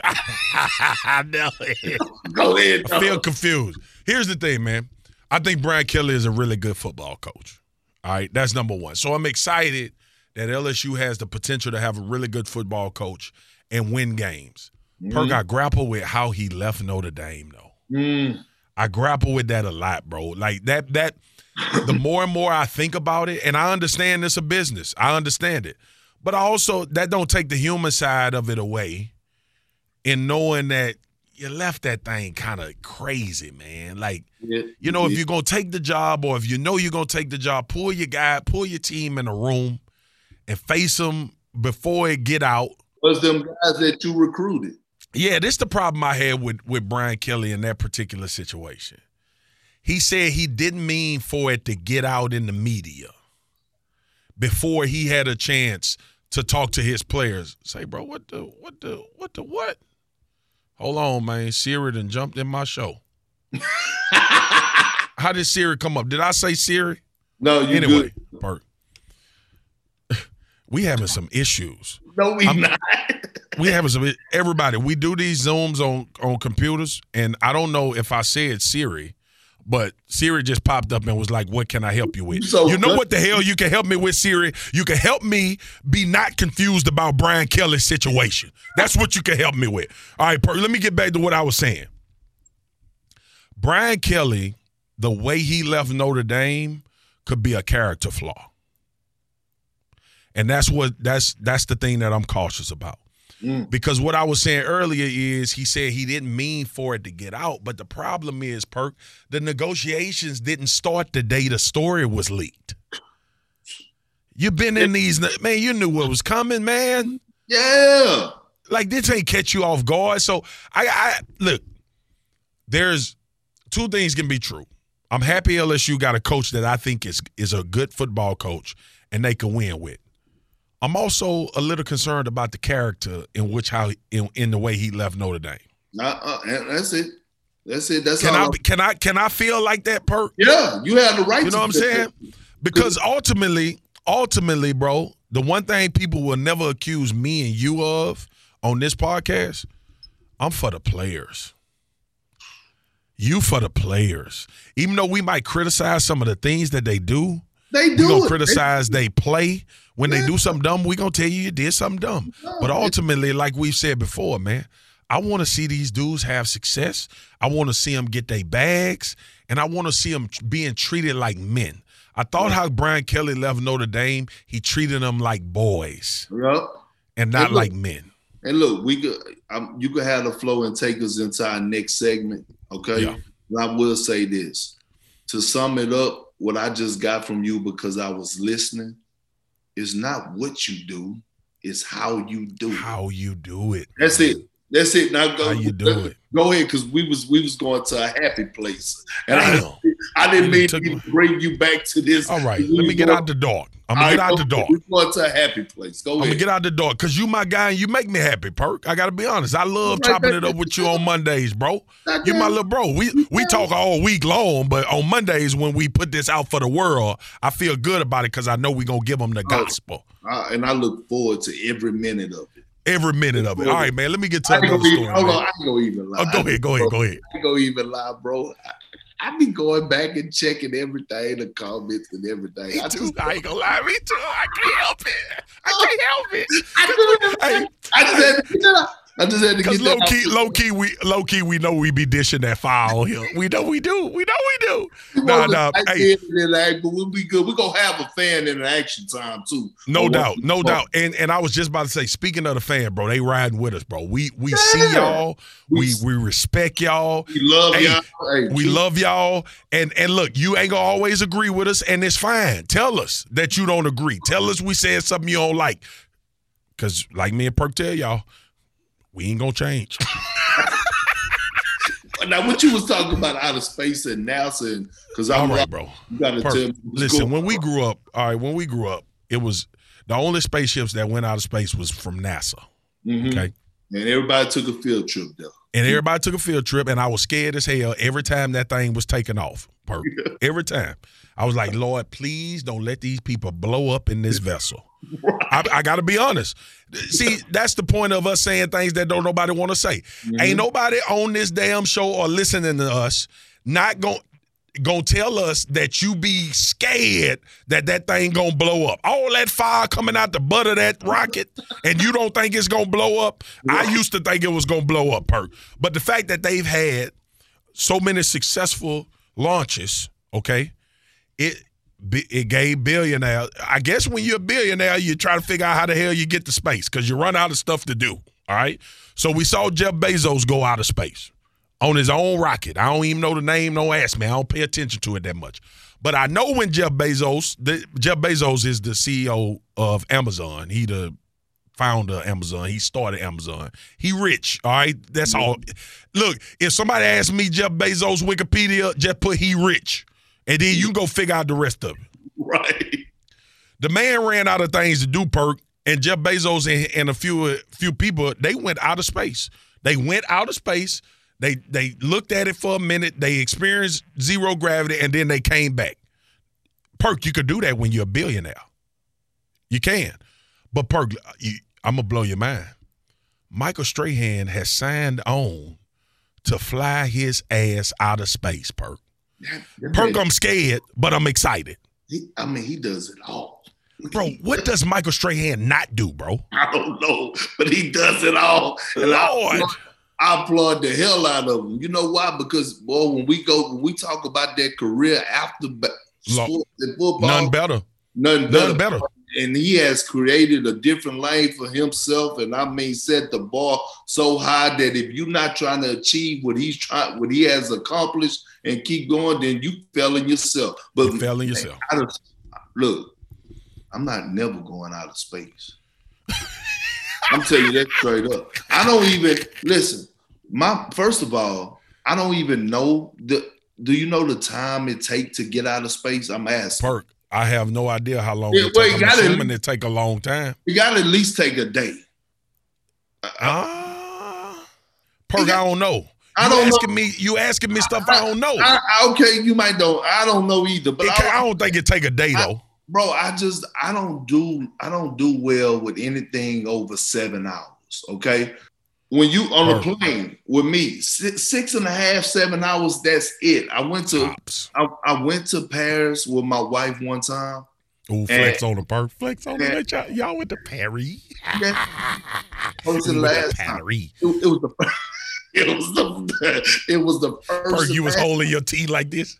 I know it. Go ahead. I feel confused. Here's the thing, man. I think Brian Kelly is a really good football coach. All right, that's number one. So I'm excited that L S U has the potential to have a really good football coach and win games. Mm-hmm. Perk, I grapple with how he left Notre Dame, though. Mm. I grapple with that a lot, bro. Like, that, that the more and more I think about it, and I understand it's a business. I understand it. But also, that don't take the human side of it away in knowing that you left that thing kind of crazy, man. Like, yeah, you know, yeah. if you're going to take the job or if you know you're going to take the job, pull your guy, pull your team in a room and face them before it get out. Was them guys that you recruited? Yeah, this is the problem I had with, with Brian Kelly in that particular situation. He said he didn't mean for it to get out in the media before he had a chance to talk to his players. Say, bro, what the, what the, what the, what? Hold on, man. Siri done jumped in my show. how did Siri come up? Did I say Siri? No, you anyway, good. Perk. We having some issues. No, we I'm, not. we having some. Everybody, we do these Zooms on on computers, and I don't know if I said Siri, but Siri just popped up and was like, "What can I help you with?" So you know good. what the hell you can help me with, Siri? You can help me be not confused about Brian Kelly's situation. That's what you can help me with. All right, Perk, let me get back to what I was saying. Brian Kelly, the way he left Notre Dame could be a character flaw. And that's what that's that's the thing that I'm cautious about. Mm. Because what I was saying earlier is he said he didn't mean for it to get out, but the problem is, Perk, the negotiations didn't start the day the story was leaked. You've been in these, man, you knew what was coming, man. Yeah. Like, this ain't catch you off guard. So, I, I look, there's two things can be true. I'm happy L S U got a coach that I think is is a good football coach and they can win with. I'm also a little concerned about the character in which how in, in the way he left Notre Dame. Uh, uh, that's it. That's it. That's can all. I can I can I feel like that, Perk? Yeah, you have the right. You know to what I'm saying? Because ultimately, ultimately, bro, the one thing people will never accuse me and you of on this podcast, I'm for the players. You for the players. Even though we might criticize some of the things that they do, they do. We gonna it. criticize they, they play. When yeah. they do something dumb, we gonna tell you you did something dumb. No, but ultimately, like we've said before, man, I want to see these dudes have success. I want to see them get their bags, and I want to see them being treated like men. I thought yeah. how Brian Kelly left Notre Dame, he treated them like boys, yep. and not and look, like men. And look, we could, um, you could have the flow and take us into our next segment, okay? Yeah. And I will say this. To sum it up, what I just got from you because I was listening is not what you do, it's how you do it. How you do it. That's it. That's it. Now go. How you do it. Go ahead, because we was we was going to a happy place, and Damn. I, I didn't mean took to me. bring you back to this. All right, let me get out the door. I'm gonna get out the door. We're going to a happy place. Go I'm ahead. gonna get out the door because you my guy and you make me happy, Perk. I gotta be honest. I love Right, chopping that- it up with you on Mondays, bro. That- You my little bro. We we talk all week long, but on Mondays when we put this out for the world, I feel good about it because I know we gonna give them the gospel. Uh, and I look forward to every minute of it. Every minute of it. All right, man. Let me get to I ain't another gonna even, story. hold man. on, I ain't gonna even lie. Oh, go ahead, go ahead, go ahead. I ain't gonna even lie, bro. I, I be going back and checking everything, the comments and everything. Me I too. just, I ain't gonna lie, me too. I can't help it. I can't help it. I, do, Hey, I just had to get that out. I just had to Because get low that key, out. low key, we low key, we know we be dishing that foul here. We know we do. We know we do. We Nah, want nah. to Hey, interact, but we'll be good. We're gonna have a fan interaction time too. no Oh, doubt, no oh, doubt. And and I was just about to say, speaking of the fan, bro, they riding with us, bro. We we see Yeah. y'all. We We- we respect y'all. We love Hey, y'all. Hey, We keep- love y'all. And and look, you ain't gonna always agree with us, and it's fine. Tell us that you don't agree. Tell us we said something you don't like. Cause like me and Perk tell y'all, we ain't gonna change. Now, what you was talking about out of space and NASA, and because I'm All right, like, bro. you gotta Perk, tell me. what's listen, going when we on. grew up, all right, when we grew up, it was the only spaceships that went out of space was from NASA. Mhm. Okay. and everybody took a field trip there. And everybody took a field trip, and I was scared as hell every time that thing was taken off. Perk. Every time. I was like, Lord, please don't let these people blow up in this vessel. I, I got to be honest. See, that's the point of us saying things that don't nobody want to say. Mm-hmm. Ain't nobody on this damn show or listening to us not going gonna tell us that you be scared that that thing gonna blow up. All that fire coming out the butt of that rocket, and you don't think it's gonna blow up. I used to think it was gonna blow up, Perk. But the fact that they've had so many successful launches, okay, it it gave billionaires. I guess when you're a billionaire, you try to figure out how the hell you get to space because you run out of stuff to do. All right. So we saw Jeff Bezos go out of space on his own rocket. I don't even know the name. Don't ask me. I don't pay attention to it that much. But I know when Jeff Bezos, the, Jeff Bezos is the C E O of Amazon. He the founder of Amazon. He started Amazon. He rich. All right. That's all. Look, if somebody asks me Jeff Bezos Wikipedia, just put he rich. And then you can go figure out the rest of it. Right. The man ran out of things to do, Perk, and Jeff Bezos and, and a few few people, they went out of space. They went out of space. They they looked at it for a minute. They experienced zero gravity, and then they came back. Perk, you could do that when you're a billionaire. You can. But, Perk, you, I'm going to blow your mind. Michael Strahan has signed on to fly his ass out of space, Perk. That, that Perk, man, I'm scared, but I'm excited. He, I mean, he does it all. Bro, what does Michael Strahan not do, bro? I don't know, but he does it all. And Lord. I, I applaud the hell out of him. You know why? Because, boy, when we go, when we talk about that career after sports and football, none better. None better. None better. And he has created a different lane for himself, and I mean, set the bar so high that if you're not trying to achieve what he's trying, what he has accomplished, and keep going, then you failing yourself. But you failing yourself. Man, of, look, I'm not never going out of space. I'm telling you that straight up. I don't even listen. My first of all, I don't even know the. Do you know the time it take to get out of space? I'm asking. Perk. I have no idea how long yeah, it well, takes. I'm gotta, assuming it take a long time. You got to at least take a day. Ah, uh, Perk, got, I don't know. I you don't asking know. me. You asking me stuff I, I don't know. I, I, okay, you might know. I don't know either. But I, I don't think it take a day I, though, bro. I just I don't do I don't do well with anything over seven hours. Okay. When you on a plane with me, six, six and a half, seven hours, that's it. I went to I, I went to Paris with my wife one time. Ooh, flex on the Perk. Flex on the y'all, y'all went to Paris. Yeah. It was the last time. It, it was the it was the it was the first. Perk, you was holding your tea like this.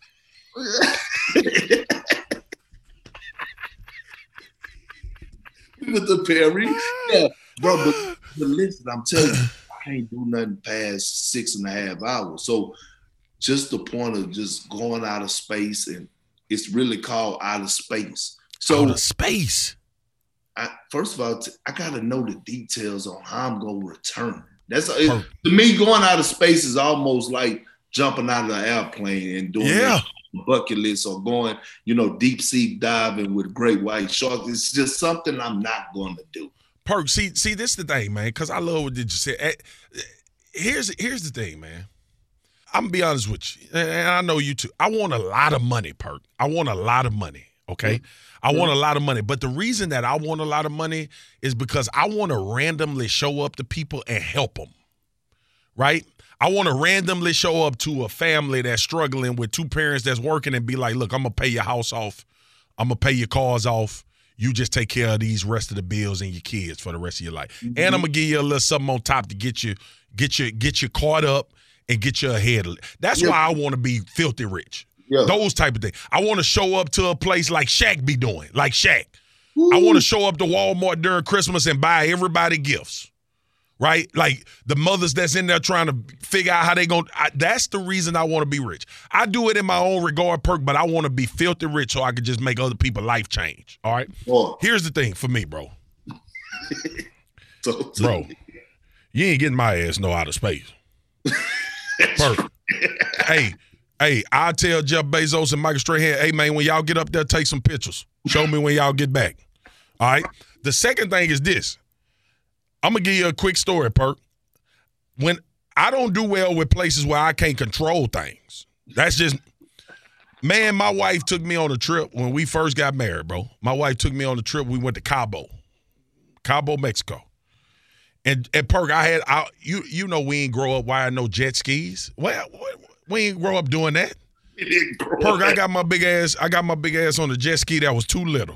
We went to Paris. Yeah, bro, but, but listen, I'm telling you. I ain't do nothing past six and a half hours. So just the point of just going out of space, and it's really called out of space. So out of space. I, first of all, I got to know the details on how I'm going to return. That's it, to me, going out of space is almost like jumping out of an airplane and doing yeah. a bucket list, or going, you know, deep sea diving with great white sharks. It's just something I'm not going to do. Perk, see, see, this is the thing, man, because I love what did you say. Here's here's the thing, man. I'm gonna be honest with you, and I know you too. I want a lot of money, Perk. I want a lot of money, okay? Mm-hmm. I want a lot of money. But the reason that I want a lot of money is because I want to randomly show up to people and help them, right? I want to randomly show up to a family that's struggling with two parents that's working and be like, look, I'm going to pay your house off. I'm going to pay your cars off. You just take care of these rest of the bills and your kids for the rest of your life. Mm-hmm. And I'm gonna give you a little something on top to get you, get you, get you caught up and get you ahead of it. That's yeah. why I want to be filthy rich. Yeah. Those type of things. I want to show up to a place like Shaq be doing, like Shaq. Ooh. I want to show up to Walmart during Christmas and buy everybody gifts. Right? Like the mothers that's in there trying to figure out how they going to, that's the reason I want to be rich. I do it in my own regard, Perk, but I want to be filthy rich so I can just make other people's life change. All right? Whoa. Here's the thing for me, bro. so, so. Bro, you ain't getting my ass no out of space. Perk. hey, hey, I tell Jeff Bezos and Michael Strahan, hey, man, when y'all get up there, take some pictures. Show me when y'all get back. All right? The second thing is this. I'm going to give you a quick story, Perk. When I don't do well with places where I can't control things. That's just, man, my wife took me on a trip when we first got married, bro. My wife took me on a trip. We went to Cabo, Cabo, Mexico. And, and Perk, I had, I, you you know we ain't grow up riding no jet skis. Well, we ain't grow up doing that. Perk, I got my big ass, I got my big ass on a jet ski that was too little.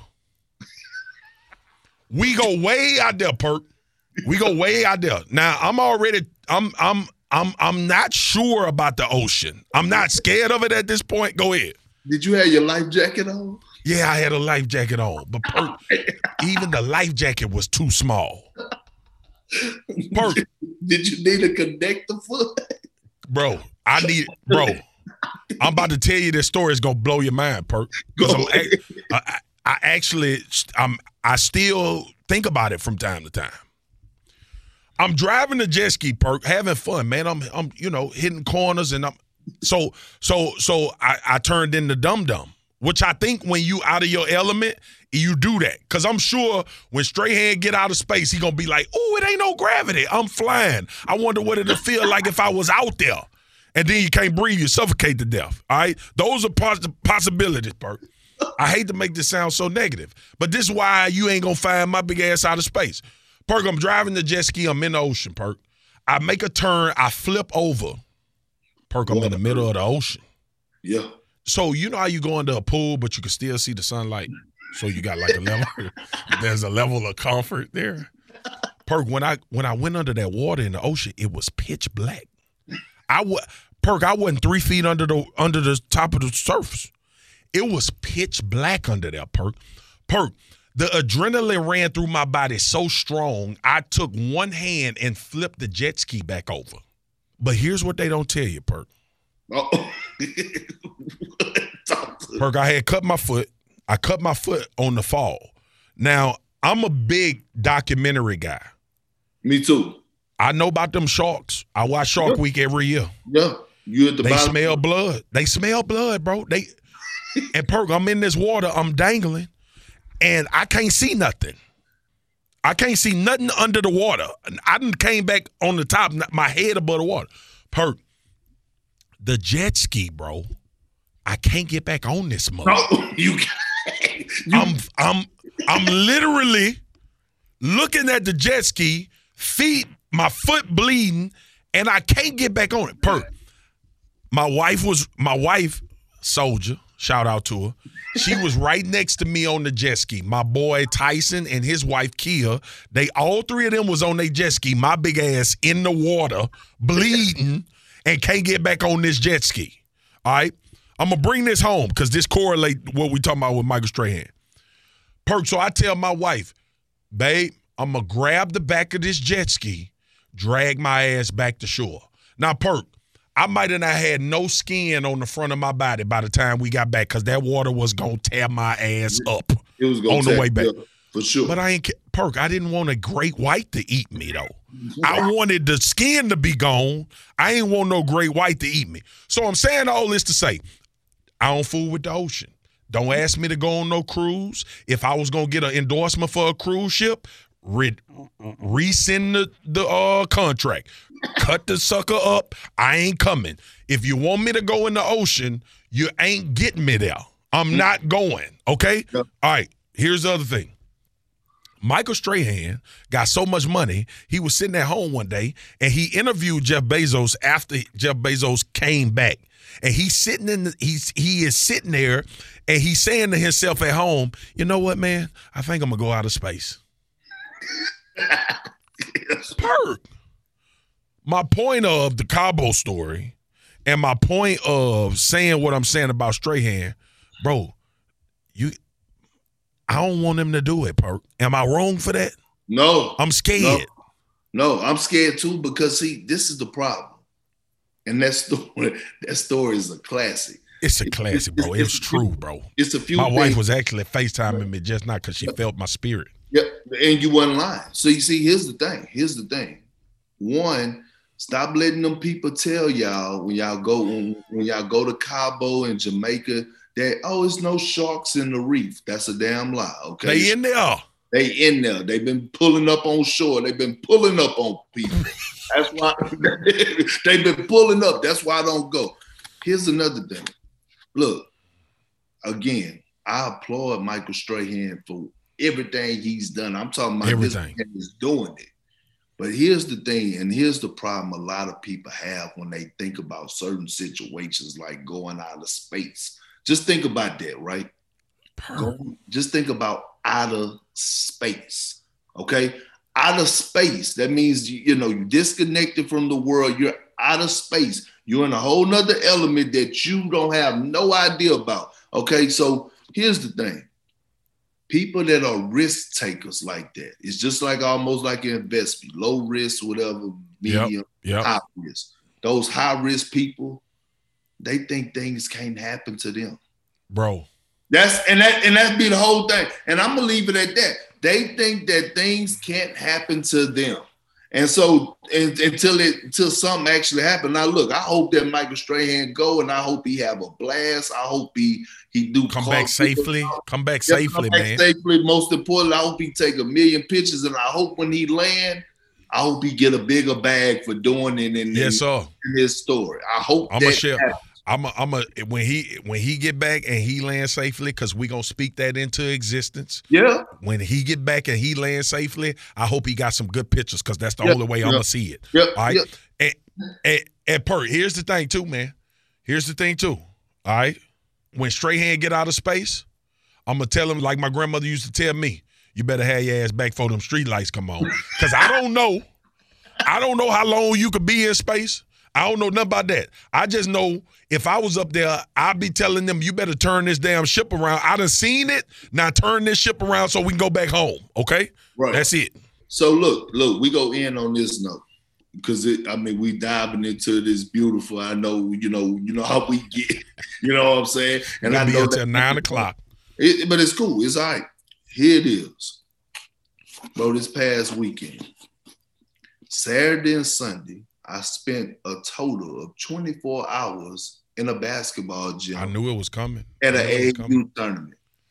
We go way out there, Perk. We go way out there. Now, I'm already I'm I'm I'm I'm not sure about the ocean. I'm not scared of it at this point. Go ahead. Did you have your life jacket on? Yeah, I had a life jacket on. But Perk, even the life jacket was too small. Perk. Did you need a connector foot? Bro, I need bro. I'm about to tell you this story. It's gonna blow your mind, Perk. Because I, I, I actually I'm I still think about it from time to time. I'm driving the jet ski, Perk, having fun, man. I'm, I'm, you know, hitting corners, and I'm, so, so, so I, I turned into Dum Dum, which I think when you out of your element, you do that. Because I'm sure when Strahan get out of space, he gonna be like, "Oh, it ain't no gravity. I'm flying. I wonder what it'll feel like if I was out there." and then you can't breathe, you suffocate to death. All right? Those are poss- possibilities, Perk. I hate to make this sound so negative, but this is why you ain't going to find my big ass out of space. Perk, I'm driving the jet ski. I'm in the ocean, Perk. I make a turn. I flip over. Perk, I'm in the middle of the ocean. Yeah. So you know how you go into a pool, but you can still see the sunlight? So you got like a level. There's a level of comfort there. Perk, when I when I went under that water in the ocean, it was pitch black. I w- Perk, I wasn't three feet under the under the top of the surface. It was pitch black under there, Perk. Perk, the adrenaline ran through my body so strong, I took one hand and flipped the jet ski back over. But here's what they don't tell you, Perk. Oh. Perk, I had cut my foot. I cut my foot on the fall. Now, I'm a big documentary guy. Me too. I know about them sharks. I watch Shark Yeah. Week every year. Yeah. You at the They bottom. smell blood. They smell blood, bro. They and Perk, I'm in this water, I'm dangling, and I can't see nothing. I can't see nothing under the water. I done came back on the top, my head above the water. Perk, the jet ski, bro. I can't get back on this mother. No, you can't. You, I'm I'm I'm literally looking at the jet ski, feet, my foot bleeding, and I can't get back on it. Perk. My wife was my wife, Soldier. Shout out to her. She was right next to me on the jet ski. My boy Tyson and his wife Kia, they all three of them was on their jet ski. My big ass in the water, bleeding, and can't get back on this jet ski. All right? I'm going to bring this home because this correlate what we talking about with Michael Strahan. Perk, so I tell my wife, babe, I'm going to grab the back of this jet ski, drag my ass back to shore. Now, Perk, I might have not had no skin on the front of my body by the time we got back because that water was going to tear my ass up it was gonna on the take, way back. yeah, for sure. But I ain't, Perk, I didn't want a great white to eat me, though. I wanted the skin to be gone. I ain't want no great white to eat me. So I'm saying all this to say, I don't fool with the ocean. Don't ask me to go on no cruise. If I was going to get an endorsement for a cruise ship, re- resend the, the uh, contract. Cut the sucker up. I ain't coming. If you want me to go in the ocean, you ain't getting me there. I'm not going, okay? Yep. All right, here's the other thing. Michael Strahan got so much money, he was sitting at home one day, and he interviewed Jeff Bezos after Jeff Bezos came back. And he's sitting in the, he's he is sitting there, and he's saying to himself at home, you know what, man? I think I'm going to go out of space. Perk. My point of the Cabo story and my point of saying what I'm saying about Strahan, bro, you, I don't want him to do it, Perk. Am I wrong for that? No. I'm scared. No, no, I'm scared too because, see, this is the problem. And that story, that story is a classic. It's a classic, bro. It's true, bro. It's a few My things. wife was actually FaceTiming me just now because she felt my spirit. Yeah, and you wasn't lying. So you see, here's the thing. Here's the thing. One, stop letting them people tell y'all when y'all go when, when y'all go to Cabo and Jamaica that, oh, it's no sharks in the reef. That's a damn lie. Okay. They in there. They in there. They've been pulling up on shore. They've been pulling up on people. That's why they've been pulling up. That's why I don't go. Here's another thing. Look, again, I applaud Michael Strahan for everything he's done. I'm talking about everything. This man is doing it. But here's the thing, and here's the problem a lot of people have when they think about certain situations like going out of space. Just think about that, right? Go, just think about outer space, okay? Outer space, that means, you, you know, you're disconnected from the world. You're out of space. You're in a whole nother element that you don't have no idea about, okay? So here's the thing. People that are risk takers like that, it's just like almost like an investment, low risk, whatever, medium, yep, yep. high risk. Those high risk people, they think things can't happen to them. Bro. That's and that and that be the whole thing. And I'm gonna leave it at that. They think that things can't happen to them. And so and, until it until something actually happens. Now look, I hope that Michael Strahan go and I hope he have a blast. I hope he he do come back safely. Come back safely, come back man. Safely. Most importantly, I hope he take a million pictures, and I hope when he land, I hope he get a bigger bag for doing it in, yes, sir. in his story. I hope I'm that a share. I'm a, I'm a when he when he get back and he lands safely, because we gonna speak that into existence. Yeah. When he get back and he lands safely, I hope he got some good pictures, because that's the yeah, only way yeah. I'm gonna see it. Yeah, all right. yeah. And, and and Perk, here's the thing too, man. Here's the thing too. All right. When Strahan get out of space, I'm gonna tell him like my grandmother used to tell me, you better have your ass back before them street lights come on. Because I don't know. I don't know how long you could be in space. I don't know nothing about that. I just know if I was up there, I'd be telling them, you better turn this damn ship around. I done seen it. Now turn this ship around so we can go back home. Okay? Right. That's it. So look, look, we go in on this note. Because it, I mean, we diving into this beautiful. I know, you know, you know how we get. You know what I'm saying? And we'll I be know until that nine o'clock. It, but it's cool. It's all right. Here it is, bro. This past weekend, Saturday and Sunday, I spent a total of twenty-four hours in a basketball gym. I knew it was coming. At an A A U tournament.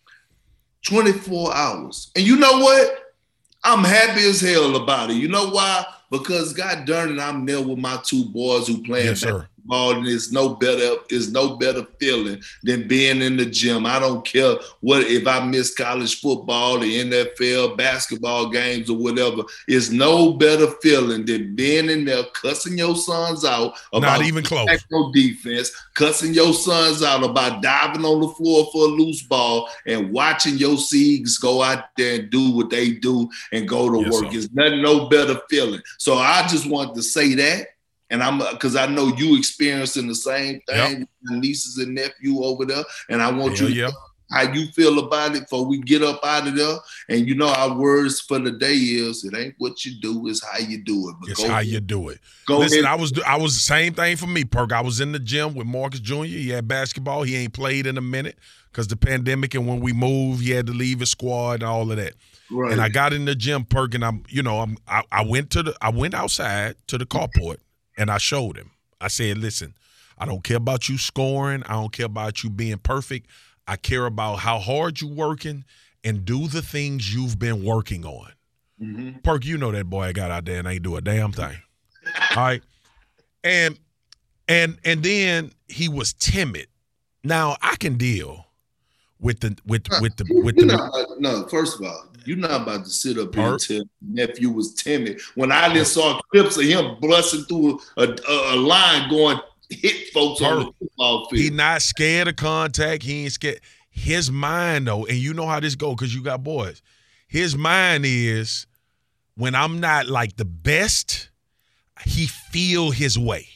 twenty-four hours. And you know what? I'm happy as hell about it. You know why? Because God darn it, I'm there with my two boys who playing yes, sir. basketball, and it's no better, it's no better feeling than being in the gym. I don't care what if I miss college football, the N F L, basketball games, or whatever. It's no better feeling than being in there cussing your sons out about not even close. No defense, cussing your sons out about diving on the floor for a loose ball, and watching your Seags go out there and do what they do and go to yes, work. Sir. It's nothing no better feeling. So I just wanted to say that. And I'm because I know you experiencing the same thing, yep. with nieces and nephew over there. And I want Hell you to yeah. know how you feel about it before we get up out of there. And you know our words for the day is, it ain't what you do, it's how you do it. But it's go how ahead. you do it. Go Listen, ahead. I was I was the same thing for me, Perk. I was in the gym with Marcus Junior He had basketball. He ain't played in a minute because the pandemic, and when we moved, he had to leave his squad and all of that. Right. And I got in the gym, Perk, and I'm, you know, I'm I, I went to the I went outside to the carport and I showed him. I said, listen, I don't care about you scoring. I don't care about you being perfect. I care about how hard you working and do the things you've been working on. Mm-hmm. Perk, you know that boy I got out there and ain't do a damn thing. All right. And and and then he was timid. Now I can deal with the with with the with you're the not, no, first of all, you're not about to sit up here Perk. and tell nephew was timid. When I just saw clips of him busting through a, a, a line going hit folks Perk. on the football field. He not scared of contact. He ain't scared. His mind though, and you know how this go because you got boys. His mind is when I'm not like the best, he feel his way.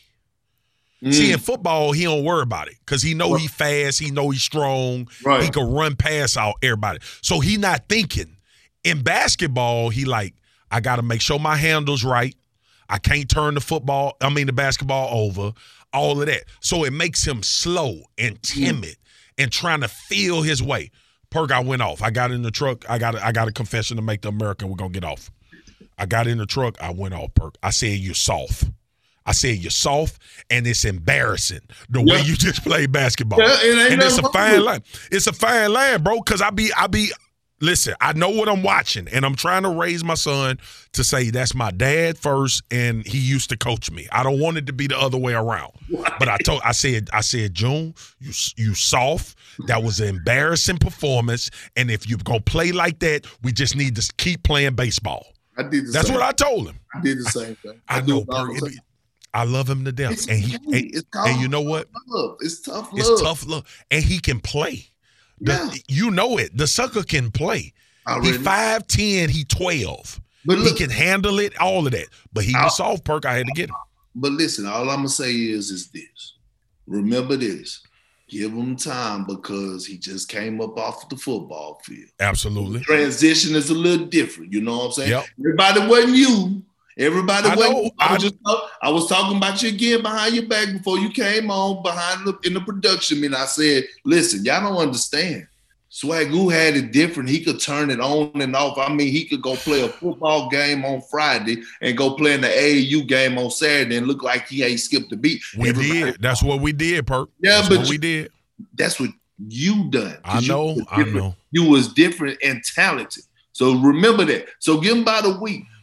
Mm. See, in football, he don't worry about it because he know he fast, he know he's strong, right. He can run past out everybody. So he not thinking. In basketball, he like, I got to make sure my handle's right. I can't turn the football, I mean the basketball over, all of that. So it makes him slow and timid mm. and trying to feel his way. Perk, I went off. I got in the truck. I got a, I got a confession to make to America. We're going to get off. I got in the truck. I went off, Perk. I said, you're soft. I said, you're soft, and it's embarrassing the yeah. way you just play basketball. Yeah, it and it's a fine line. It's a fine line, bro, because I be, I be, listen, I know what I'm watching, and I'm trying to raise my son to say that's my dad first, and he used to coach me. I don't want it to be the other way around. Right. But I told, I said, I said, June, you, you soft. That was an embarrassing performance, and if you're going to play like that, we just need to keep playing baseball. I did the That's same. what I told him. I did the same thing. I, I know. Perk, I love him to death. It's and he okay. and, it's and you know what? Love. It's tough love. It's tough love. And he can play. The, yeah. You know it. The sucker can play. He five ten, he twelve. But look, he can handle it, all of that. But he was soft, Perk. I had to get him. But listen, all I'm going to say is, is this. Remember this. Give him time because he just came up off the football field. Absolutely. The transition is a little different. You know what I'm saying? Yep. Everybody wasn't you. Everybody I wasn't know. you. I, I, was just, I was talking about you again behind your back before you came on behind the, in the production. And I said, listen, y'all don't understand. Swagoo had it different. He could turn it on and off. I mean, he could go play a football game on Friday and go play in the A A U game on Saturday and look like he ain't skipped a beat. We Everybody, did. That's what we did, Perk. Yeah, that's but what you, we did. That's what you done. I know. I know. You was different and talented. So remember that. So give him about a week.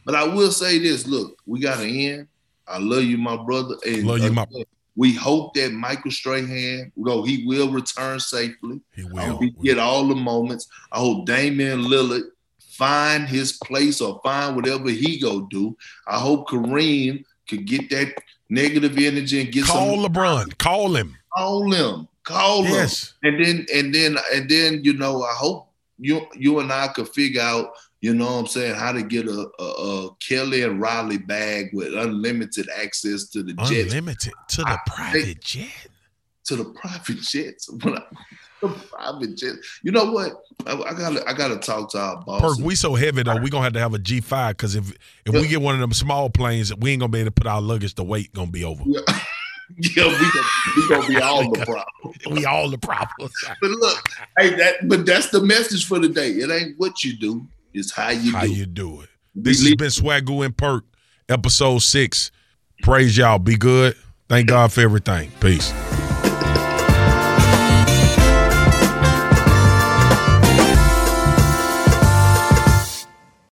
But I will say this: look, we got to end. I love you, my brother. And love you, my. We hope that Michael Strahan, though he will return safely. He will. I hope he get all the moments. I hope Damian Lillard find his place or find whatever he go do. I hope Kareem could get that negative energy and get call some. LeBron. Call him. Call him. Call yes. him. And then and then and then you know I hope you you and I could figure out. You know what I'm saying? How to get a, a, a Kelly and Riley bag with unlimited access to the jets. Unlimited to the I, private they, jet. To the private jets. the private jet. You know what? I, I gotta I gotta talk to our boss. Perk, we so heavy though, we're gonna have to have a G five because if if yeah. we get one of them small planes, we ain't gonna be able to put our luggage, the weight gonna be over. Yeah. Yeah, we gonna, we gonna be all the problems. We all the problems. But look, hey, that but that's the message for the day. It ain't what you do. It's how you how do you do it. This has been Swagoo and Perk, episode six. Praise y'all. Be good. Thank God for everything. Peace.